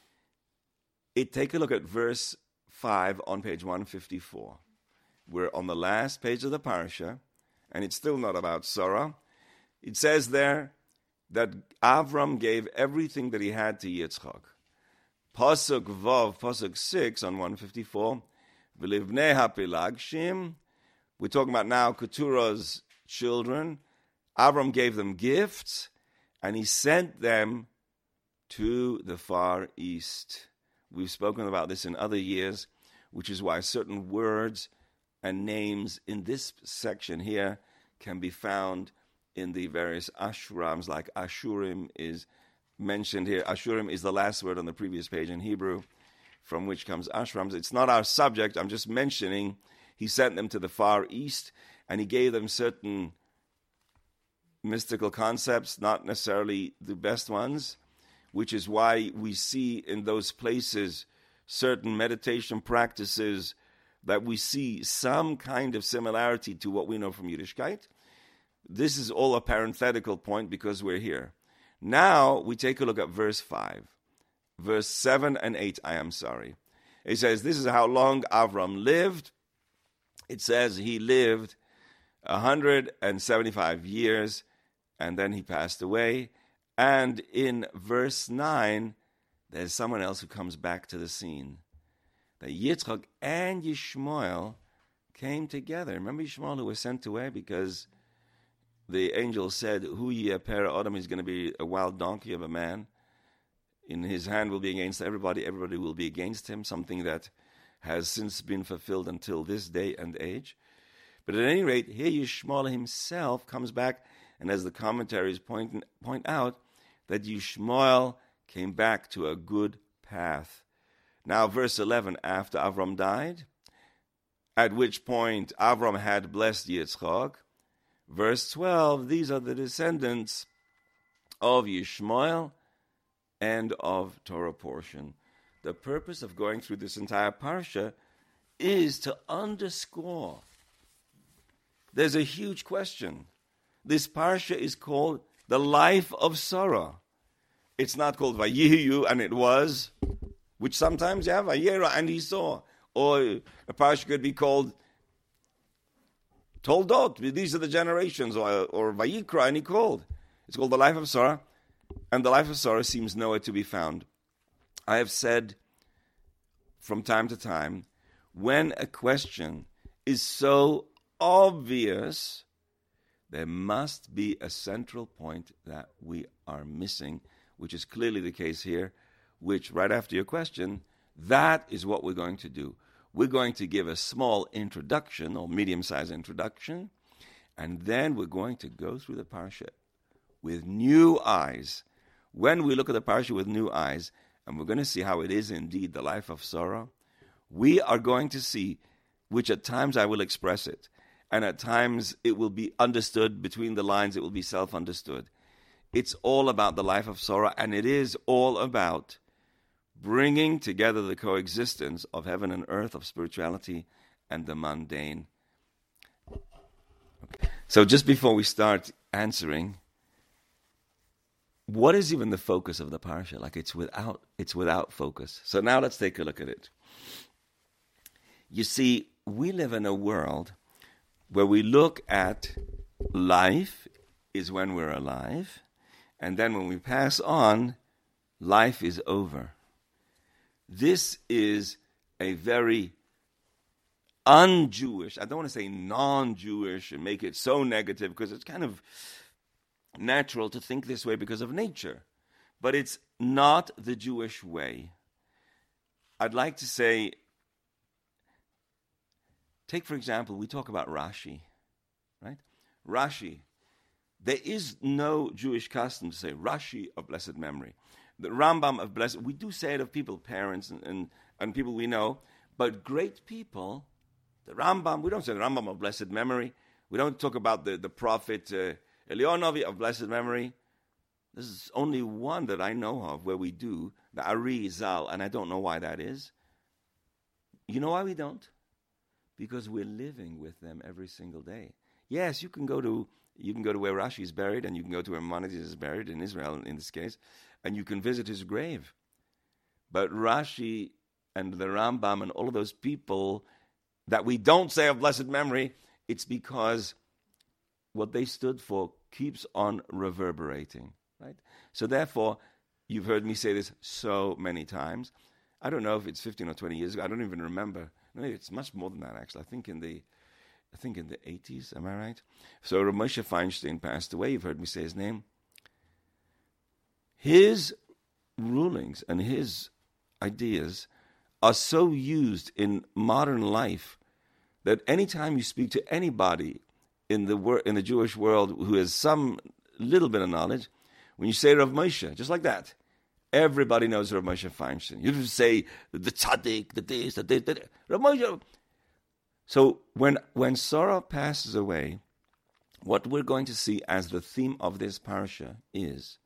It, take a look at verse five on page one fifty-four. We're on the last page of the parasha, and it's still not about Sarah. It says there that Avram gave everything that he had to Yitzchak. Pasuk Vav, Pasuk six on one fifty-four. V'livnei hapilagshim. We're talking about now Keturah's children. Avram gave them gifts, and he sent them to the far east. We've spoken about this in other years, which is why certain words and names in this section here can be found in the various ashrams, like Ashurim is mentioned here. Ashurim is the last word on the previous page in Hebrew, from which comes ashrams. It's not our subject. I'm just mentioning he sent them to the far east, and he gave them certain mystical concepts, not necessarily the best ones, which is why we see in those places certain meditation practices that we see some kind of similarity to what we know from Yiddishkeit. This is all a parenthetical point because we're here. Now we take a look at verse five. Verse seven and eight, I am sorry. It says, this is how long Avram lived. It says he lived one hundred seventy-five years, and then he passed away. And in verse nine, there's someone else who comes back to the scene. That Yitzchak and Yishmael came together. Remember Yishmael who was sent away because the angel said, Hu yeh Adam is going to be a wild donkey of a man. In his hand will be against everybody. Everybody will be against him. Something that has since been fulfilled until this day and age. But at any rate, here Yishmael himself comes back, and as the commentaries point, point out, that Yishmael came back to a good path. Now, verse eleven, after Avram died, at which point Avram had blessed Yitzchak. Verse twelve, these are the descendants of Yishmael and of Torah portion. The purpose of going through this entire parsha is to underscore. There's a huge question. This parsha is called the life of Sarah. It's not called Vayihu, and it was, which sometimes you have Vayera, and he saw. Or a parsha could be called Toldot. These are the generations. Or, or Vayikra, and he called. It's called the life of Sarah, and the life of Sarah seems nowhere to be found. I have said from time to time, when a question is so obvious, there must be a central point that we are missing, which is clearly the case here, which right after your question, that is what we're going to do. We're going to give a small introduction or medium-sized introduction, and then we're going to go through the parsha with new eyes. When we look at the parsha with new eyes, and we're going to see how it is indeed the life of Sarah, we are going to see, which at times I will express it, and at times it will be understood between the lines, it will be self-understood. it's all about the life of Sarah, and it is all about bringing together the coexistence of heaven and earth, of spirituality and the mundane. Okay. So just before we start answering, what is even the focus of the parsha? Like it's without, it's without focus. So now let's take a look at it. You see, we live in a world where we look at life is when we're alive, and then when we pass on, life is over. This is a very un-Jewish, I don't want to say non-Jewish and make it so negative, because it's kind of natural to think this way because of nature. But it's not the Jewish way. I'd like to say, take for example, we talk about Rashi, right? Rashi. There is no Jewish custom to say Rashi of blessed memory. The Rambam of blessed, we do say it of people, parents and, and, and people we know, but great people, the Rambam, we don't say the Rambam of blessed memory. We don't talk about the, the prophet uh, Eliyahu of blessed memory. This is only one that I know of where we do, the Ari Zal, and I don't know why that is. You know why we don't? Because we're living with them every single day. Yes, you can go to you can go to where Rashi is buried, and you can go to where Maimonides is buried, in Israel in this case, and you can visit his grave. But Rashi and the Rambam and all of those people that we don't say of blessed memory, it's because what they stood for keeps on reverberating, right? So therefore, you've heard me say this so many times. I don't know if it's fifteen or twenty years ago. I don't even remember. Maybe it's much more than that, actually. I think in the I think in the eighties, am I right? So Rav Moshe Feinstein passed away. You've heard me say his name. His rulings and his ideas are so used in modern life that anytime you speak to anybody in the wor- in the Jewish world who has some little bit of knowledge, when you say Rav Moshe, just like that, everybody knows Rav Moshe Feinstein. You just say the tzaddik, the this, the this, the Rav Moshe. So when when Sarah passes away, what we're going to see as the theme of this parasha is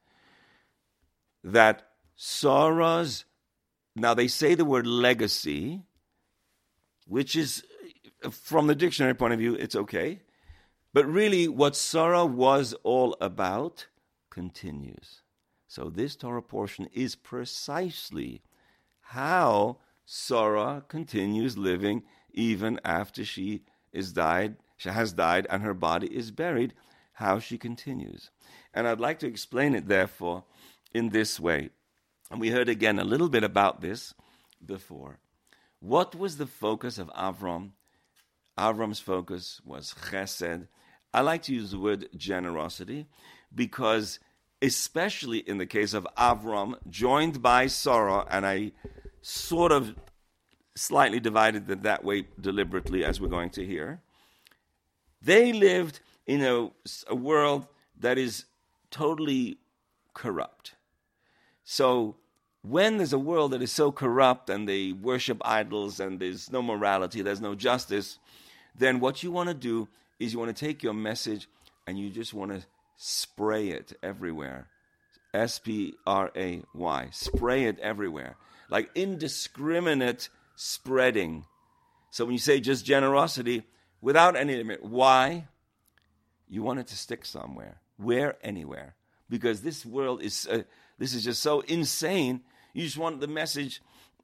that Sarah's, now they say the word legacy, which is, from the dictionary point of view, it's okay. But really what Sarah was all about continues. So this Torah portion is precisely how Sarah continues living even after she is died, she has died, and her body is buried, how she continues. And I'd like to explain it, therefore, in this way. And we heard again a little bit about this before. What was the focus of Avram? Avram's focus was chesed. I like to use the word generosity because especially in the case of Avram, joined by Sarah, and I sort of slightly divided it that way deliberately, as we're going to hear. They lived in a, a world that is totally corrupt. So when there's a world that is so corrupt and they worship idols and there's no morality, there's no justice, then what you want to do is you want to take your message and you just want to spray it everywhere. S P R A Y. Spray it everywhere. Like indiscriminate spreading. So when you say just generosity, without any limit, why? You want it to stick somewhere. Where? Anywhere. Because this world is, uh, this is just so insane. You just want the message,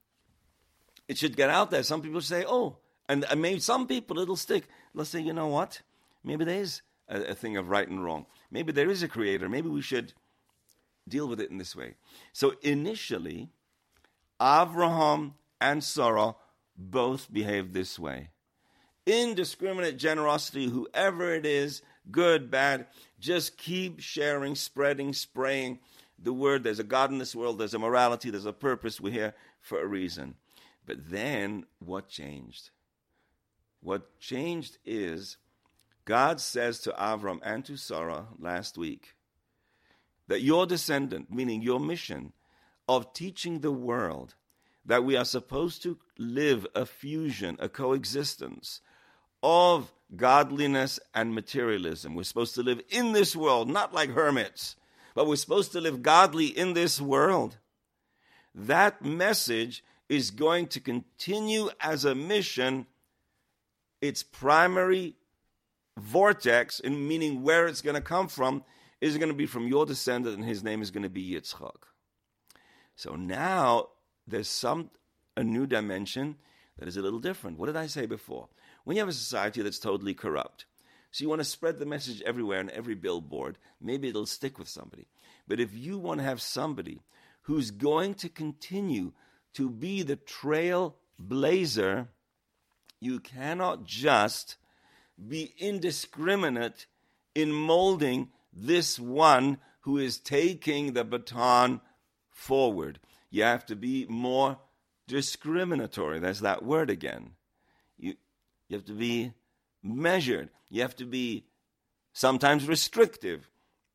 it should get out there. Some people say, oh, and uh, maybe some people it'll stick. Let's say, you know what? Maybe there is a, a thing of right and wrong. Maybe there is a creator. Maybe we should deal with it in this way. So initially, Avraham and Sarah both behaved this way. Indiscriminate generosity, whoever it is, good, bad, just keep sharing, spreading, spraying the word. There's a God in this world, there's a morality, there's a purpose, we're here for a reason. But then what changed? What changed is God says to Avram and to Sarah last week that your descendant, meaning your mission of teaching the world that we are supposed to live a fusion, a coexistence of godliness and materialism. We're supposed to live in this world, not like hermits, but we're supposed to live godly in this world. That message is going to continue as a mission. Its primary vortex, in meaning where it's going to come from, is going to be from your descendant, and his name is going to be Yitzchak. So now there's some a new dimension that is a little different. What did I say before? When you have a society that's totally corrupt, so you want to spread the message everywhere on every billboard, maybe it'll stick with somebody. But if you want to have somebody who's going to continue to be the trailblazer, you cannot just be indiscriminate in molding this one who is taking the baton forward. You have to be more discriminatory. That's that word again. You, you have to be measured. You have to be sometimes restrictive.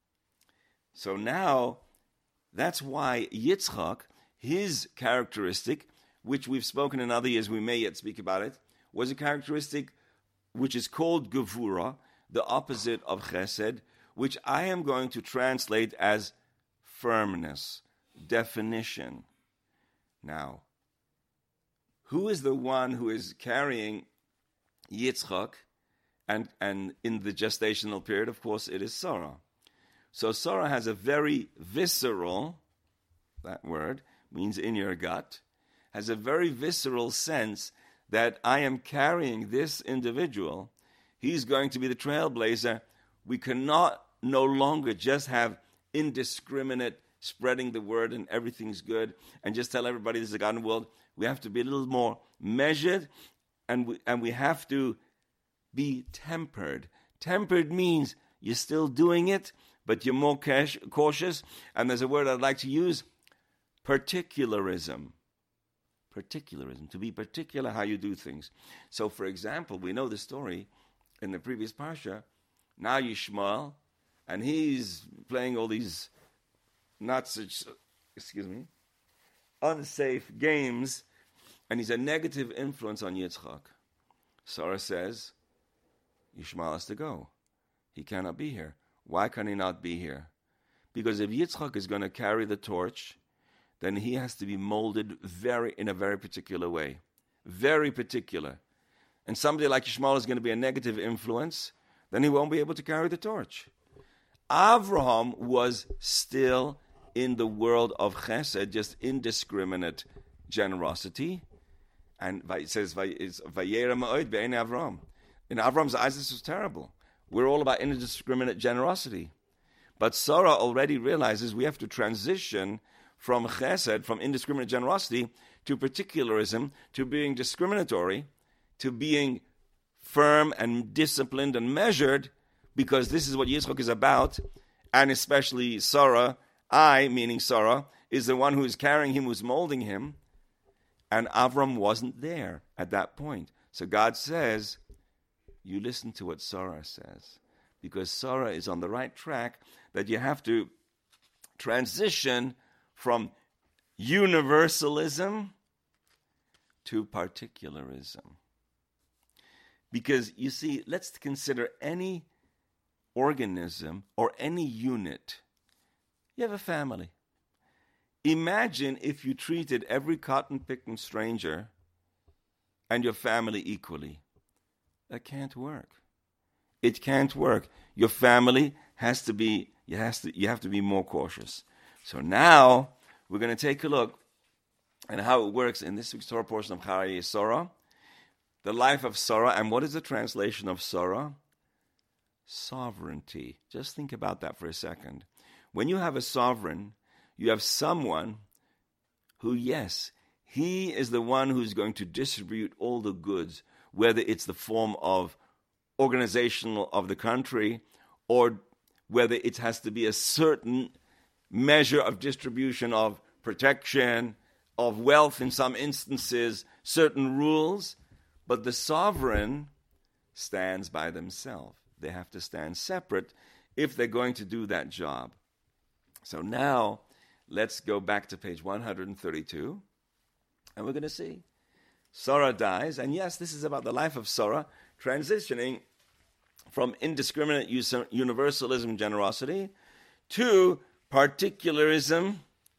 So now, that's why Yitzchak, his characteristic, which we've spoken in other years, we may yet speak about it, was a characteristic which is called Gevura, the opposite of Chesed, which I am going to translate as firmness, definition. Now, who is the one who is carrying Yitzchak? And, and in the gestational period, of course, it is Sarah. So Sarah has a very visceral, that word means in your gut, has a very visceral sense that I am carrying this individual. He's going to be the trailblazer. We cannot no longer just have indiscriminate spreading the word and everything's good and just tell everybody this is a God in the world. We have to be a little more measured, and we, and we have to be tempered. Tempered means you're still doing it, but you're more cautious. And there's a word I'd like to use, particularism. Particularism, to be particular how you do things. So, for example, we know the story in the previous parsha. Now Yishmael, and he's playing all these not such, excuse me, unsafe games, and he's a negative influence on Yitzchak. Sarah says, Yishmael has to go. He cannot be here. Why can he not be here? Because if Yitzchak is going to carry the torch, then he has to be molded very in a very particular way. Very particular. And somebody like Yishmael is going to be a negative influence, then he won't be able to carry the torch. Avraham was still in the world of chesed, just indiscriminate generosity. And it says, Vayera ma'od be'enei Avraham. In Avram's eyes, this was terrible. We're all about indiscriminate generosity. But Sarah already realizes we have to transition from chesed, from indiscriminate generosity, to particularism, to being discriminatory, to being firm and disciplined and measured, because this is what Yitzchak is about, and especially Sarah, I, meaning Sarah, is the one who is carrying him, who's molding him, and Avram wasn't there at that point. So God says, you listen to what Sarah says, because Sarah is on the right track, that you have to transition from universalism to particularism. Because, you see, let's consider any organism or any unit. You have a family. Imagine if you treated every cotton-picking stranger and your family equally. That can't work. It can't work. Your family has to be, you, has to, you have to be more cautious. So now we're going to take a look at how it works in this week's Torah portion of Chayei Sarah, the life of Sarah. And what is the translation of Sarah? Sovereignty. Just think about that for a second. When you have a sovereign, you have someone who, yes, he is the one who's going to distribute all the goods, whether it's the form of organizational of the country or whether it has to be a certain measure of distribution of protection, of wealth in some instances, certain rules. But the sovereign stands by themselves. They have to stand separate if they're going to do that job. So now, let's go back to page one hundred thirty-two, and we're going to see. Sarah dies, and yes, this is about the life of Sarah, transitioning from indiscriminate universalism generosity to particularism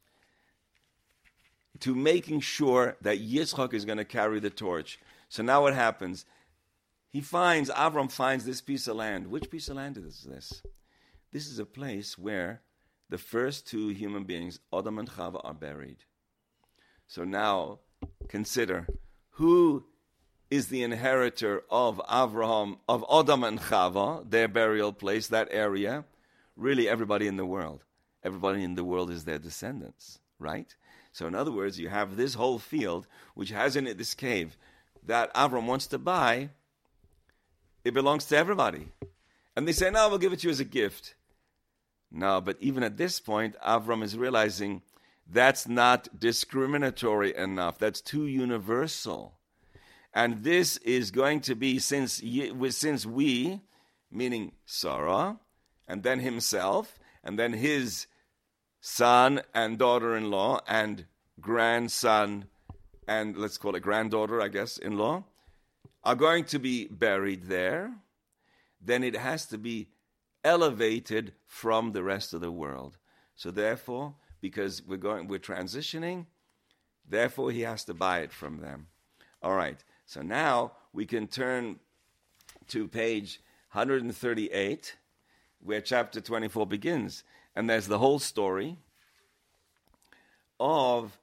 to making sure that Yitzchak is going to carry the torch. So now what happens? He finds, Avram finds this piece of land. Which piece of land is this? This is a place where the first two human beings, Adam and Chava, are buried. So now, consider, who is the inheritor of Avraham, of Adam and Chava, their burial place, that area? Really, everybody in the world. Everybody in the world is their descendants, right? So in other words, you have this whole field, which has in it this cave, that Avram wants to buy. It belongs to everybody. And they say, no, we'll give it to you as a gift. No, but even at this point, Avram is realizing that's not discriminatory enough. That's too universal. And this is going to be, since, since we, meaning Sarah, and then himself, and then his son and daughter-in-law and grandson and let's call it granddaughter, I guess, in-law, are going to be buried there, then it has to be elevated from the rest of the world. So therefore, because we're going, we're transitioning, therefore he has to buy it from them. All right. So now we can turn to page one thirty-eight, where chapter twenty-four begins. And there's the whole story of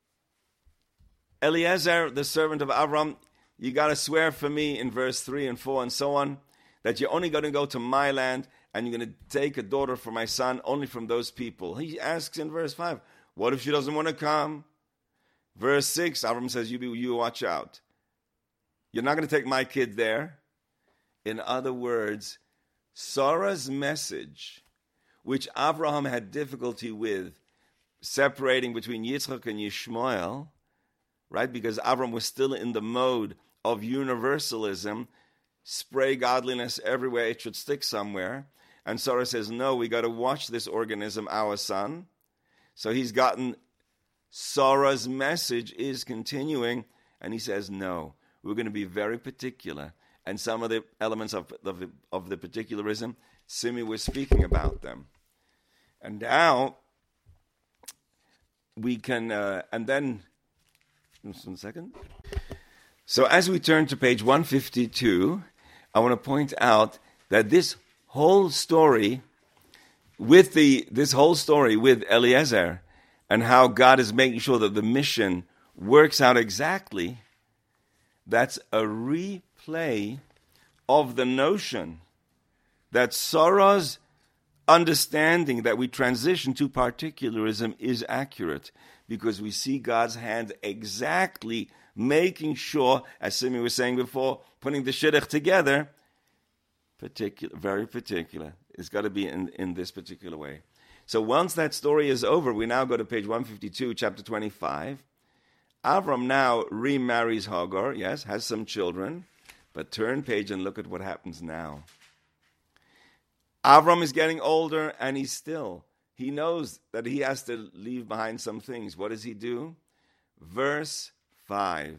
Eliezer, the servant of Avram. You got to swear for me in verse three and four and so on, that you're only going to go to my land and you're going to take a daughter for my son only from those people. He asks in verse five, what if she doesn't want to come? Verse six, Avram says, you, be, you watch out. You're not going to take my kid there. In other words, Sarah's message, which Abraham had difficulty with, separating between Yitzchak and Yishmael, right? Because Abraham was still in the mode of universalism, spray godliness everywhere, it should stick somewhere. And Sarah says, no, we got to watch this organism, our son. So he's gotten, Sarah's message is continuing, and he says, no, we're going to be very particular. And some of the elements of, of, the, of the particularism, Simi was speaking about them. And now, we can, uh, and then, just one second. So as we turn to page one fifty-two, I want to point out that this whole story, with the, this whole story with Eliezer, and how God is making sure that the mission works out exactly, that's a replay of the notion that Sarah's understanding that we transition to particularism is accurate, because we see God's hand exactly making sure, as Simi was saying before, putting the shidduch together, particular, very particular. It's got to be in, in this particular way. So once that story is over, we now go to page one fifty-two, chapter twenty-five. Avram now remarries Hagar, yes, has some children, but turn page and look at what happens now. Avram is getting older, and he's still, he knows that he has to leave behind some things. What does he do? Verse five.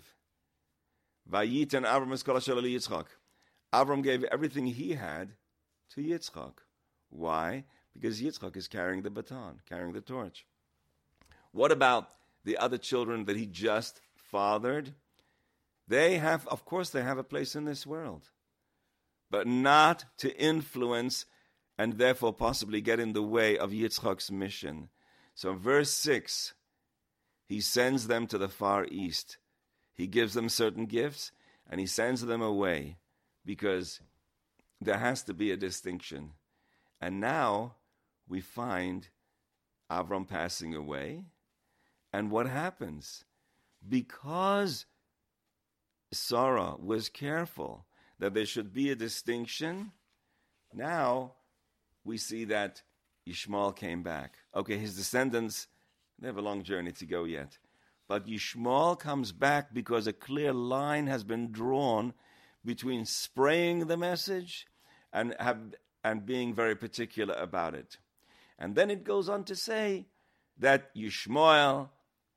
Vayitan Avram es kol asher li Yitzchak. Avram gave everything he had to Yitzchak. Why? Because Yitzchak is carrying the baton, carrying the torch. What about the other children that he just fathered? They have, of course, they have a place in this world, but not to influence and therefore possibly get in the way of Yitzchak's mission. So in verse six, he sends them to the far east. He gives them certain gifts, and he sends them away, because there has to be a distinction. And now we find Avram passing away. And what happens? Because Sarah was careful that there should be a distinction, now we see that Yishmael came back. Okay, his descendants, they have a long journey to go yet. But Yishmael comes back because a clear line has been drawn between spraying the message and have, and being very particular about it. And then it goes on to say that Yishmael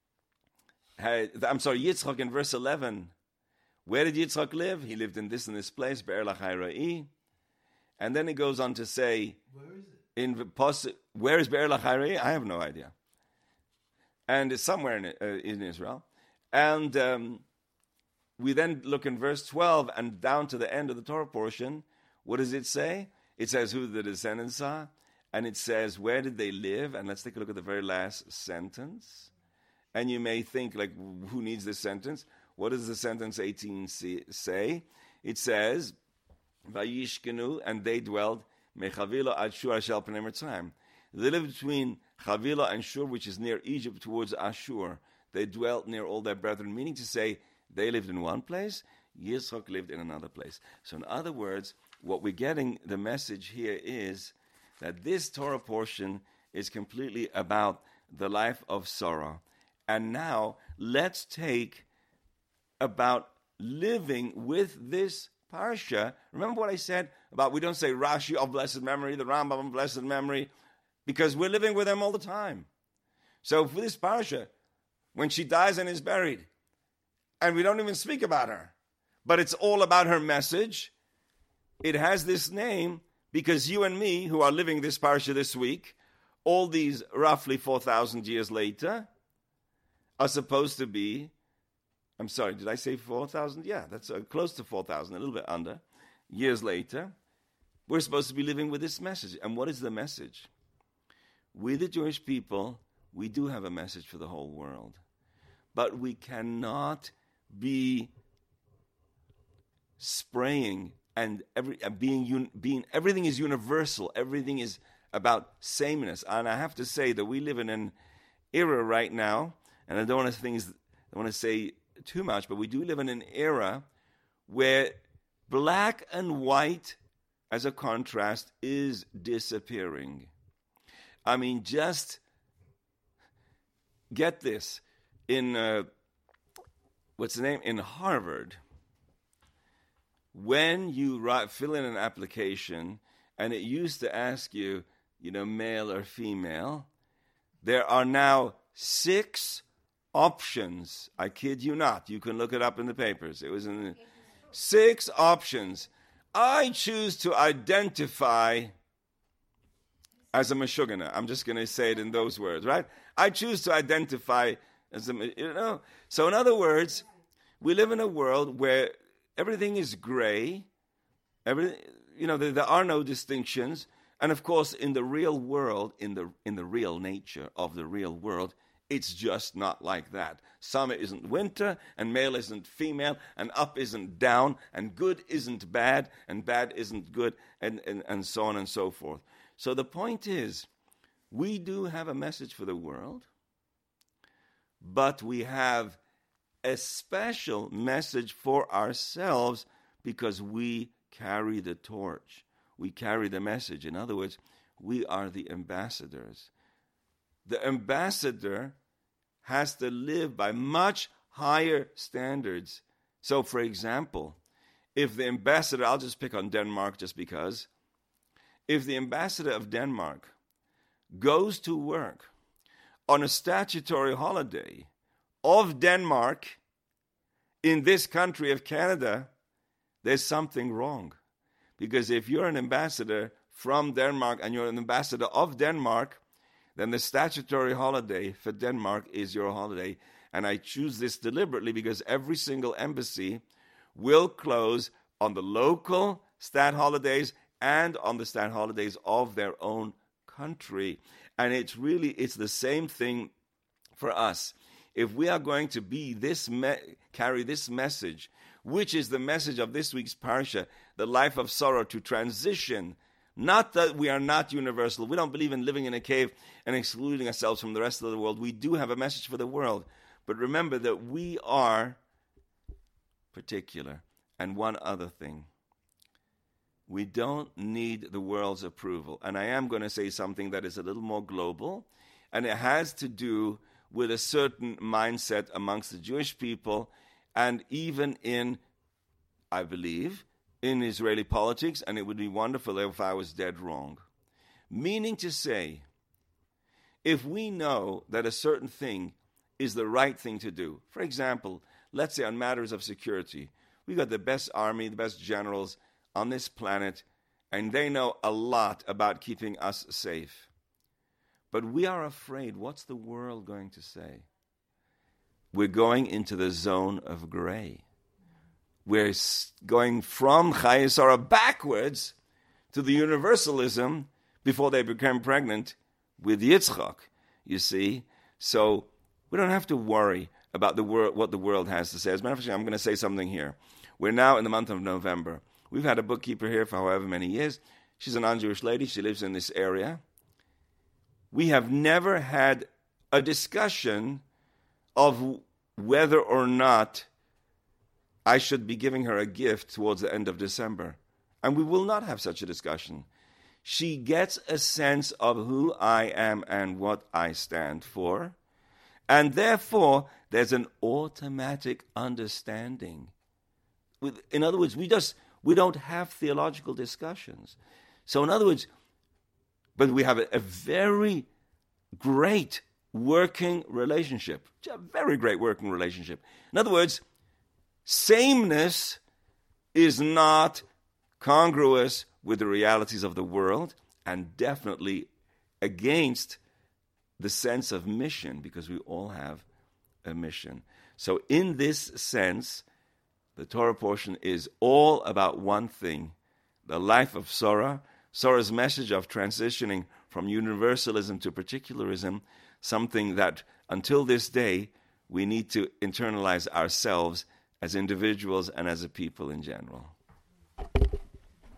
had, I'm sorry, Yitzchak in verse eleven. Where did Yitzchak live? He lived in this and this place, Be'er Lachai Ra'i. And then it goes on to say, Where is in the pos- where is Be'er Lachai? I have no idea. And it's somewhere in, uh, in Israel. And um, we then look in verse twelve and down to the end of the Torah portion. What does it say? It says who the descendants are. And it says, where did they live? And let's take a look at the very last sentence. And you may think, like, who needs this sentence? What does the sentence eighteen say? It says, Vayishkenu, and they dwelled, Mechavila ad Shur ashel pnei Mitzrayim. They lived between Chavila and Shur, which is near Egypt, towards Ashur. They dwelt near all their brethren, meaning to say, they lived in one place, Yitzchak lived in another place. So in other words, what we're getting, the message here is that this Torah portion is completely about the life of Sarah. And now, let's take about living with this parsha. Remember what I said about we don't say Rashi of blessed memory, the Rambam of blessed memory, because we're living with them all the time. So for this parsha, when she dies and is buried, and we don't even speak about her, but it's all about her message, it has this name because you and me, who are living this parsha this week, all these roughly four thousand years later, are supposed to be, I'm sorry, did I say four thousand? Yeah, that's uh, close to four thousand, a little bit under. Years later, we're supposed to be living with this message. And what is the message? We, the Jewish people, we do have a message for the whole world. But we cannot be spraying and every uh, being un, being everything is universal. Everything is about sameness. And I have to say that we live in an era right now, and I don't want to things I want to say too much, but we do live in an era where black and white, as a contrast, is disappearing. I mean, just get this. In, uh, what's the name? In Harvard, when you write, fill in an application, and it used to ask you, you know, male or female, there are now six options. I kid you not. You can look it up in the papers. It was in the, six options. I choose to identify as a Meshugana. I'm just going to say it in those words, right? I choose to identify as a, you know. So in other words, we live in a world where everything is gray. Everything, you know, there, there are no distinctions. And of course, in the real world, in the in the real nature of the real world, it's just not like that. Summer isn't winter, and male isn't female, and up isn't down, and good isn't bad, and bad isn't good, and, and, and so on and so forth. So the point is, we do have a message for the world, but we have a special message for ourselves because we carry the torch. We carry the message. In other words, we are the ambassadors. The ambassador has to live by much higher standards. So, for example, if the ambassador, I'll just pick on Denmark just because, if the ambassador of Denmark goes to work on a statutory holiday of Denmark in this country of Canada, there's something wrong. Because if you're an ambassador from Denmark and you're an ambassador of Denmark, then the statutory holiday for Denmark is your holiday. And I choose this deliberately because every single embassy will close on the local stat holidays and on the stat holidays of their own country. And it's really, it's the same thing for us. If we are going to be this, me- carry this message, which is the message of this week's parsha, the life of sorrow, to transition. Not that we are not universal. We don't believe in living in a cave and excluding ourselves from the rest of the world. We do have a message for the world. But remember that we are particular. And one other thing. We don't need the world's approval. And I am going to say something that is a little more global. And it has to do with a certain mindset amongst the Jewish people and even in, I believe, in Israeli politics, and it would be wonderful if I was dead wrong. Meaning to say, if we know that a certain thing is the right thing to do, for example, let's say on matters of security, we got the best army, the best generals on this planet, and they know a lot about keeping us safe. But we are afraid, what's the world going to say? We're going into the zone of gray. We're going from Chayei Sarah backwards to the universalism before they became pregnant with Yitzchak, you see. So we don't have to worry about the wor- what the world has to say. As a matter of fact, I'm going to say something here. We're now in the month of November. We've had a bookkeeper here for however many years. She's a non-Jewish lady. She lives in this area. We have never had a discussion of whether or not I should be giving her a gift towards the end of December. And we will not have such a discussion. She gets a sense of who I am and what I stand for. And therefore, there's an automatic understanding. With, in other words, we just we don't have theological discussions. So in other words, but we have a, a very great working relationship. A very great working relationship. In other words, sameness is not congruous with the realities of the world, and definitely against the sense of mission, because we all have a mission. So in this sense, the Torah portion is all about one thing, the life of Sarah, Sarah's message of transitioning from universalism to particularism, something that until this day we need to internalize ourselves as individuals and as a people in general.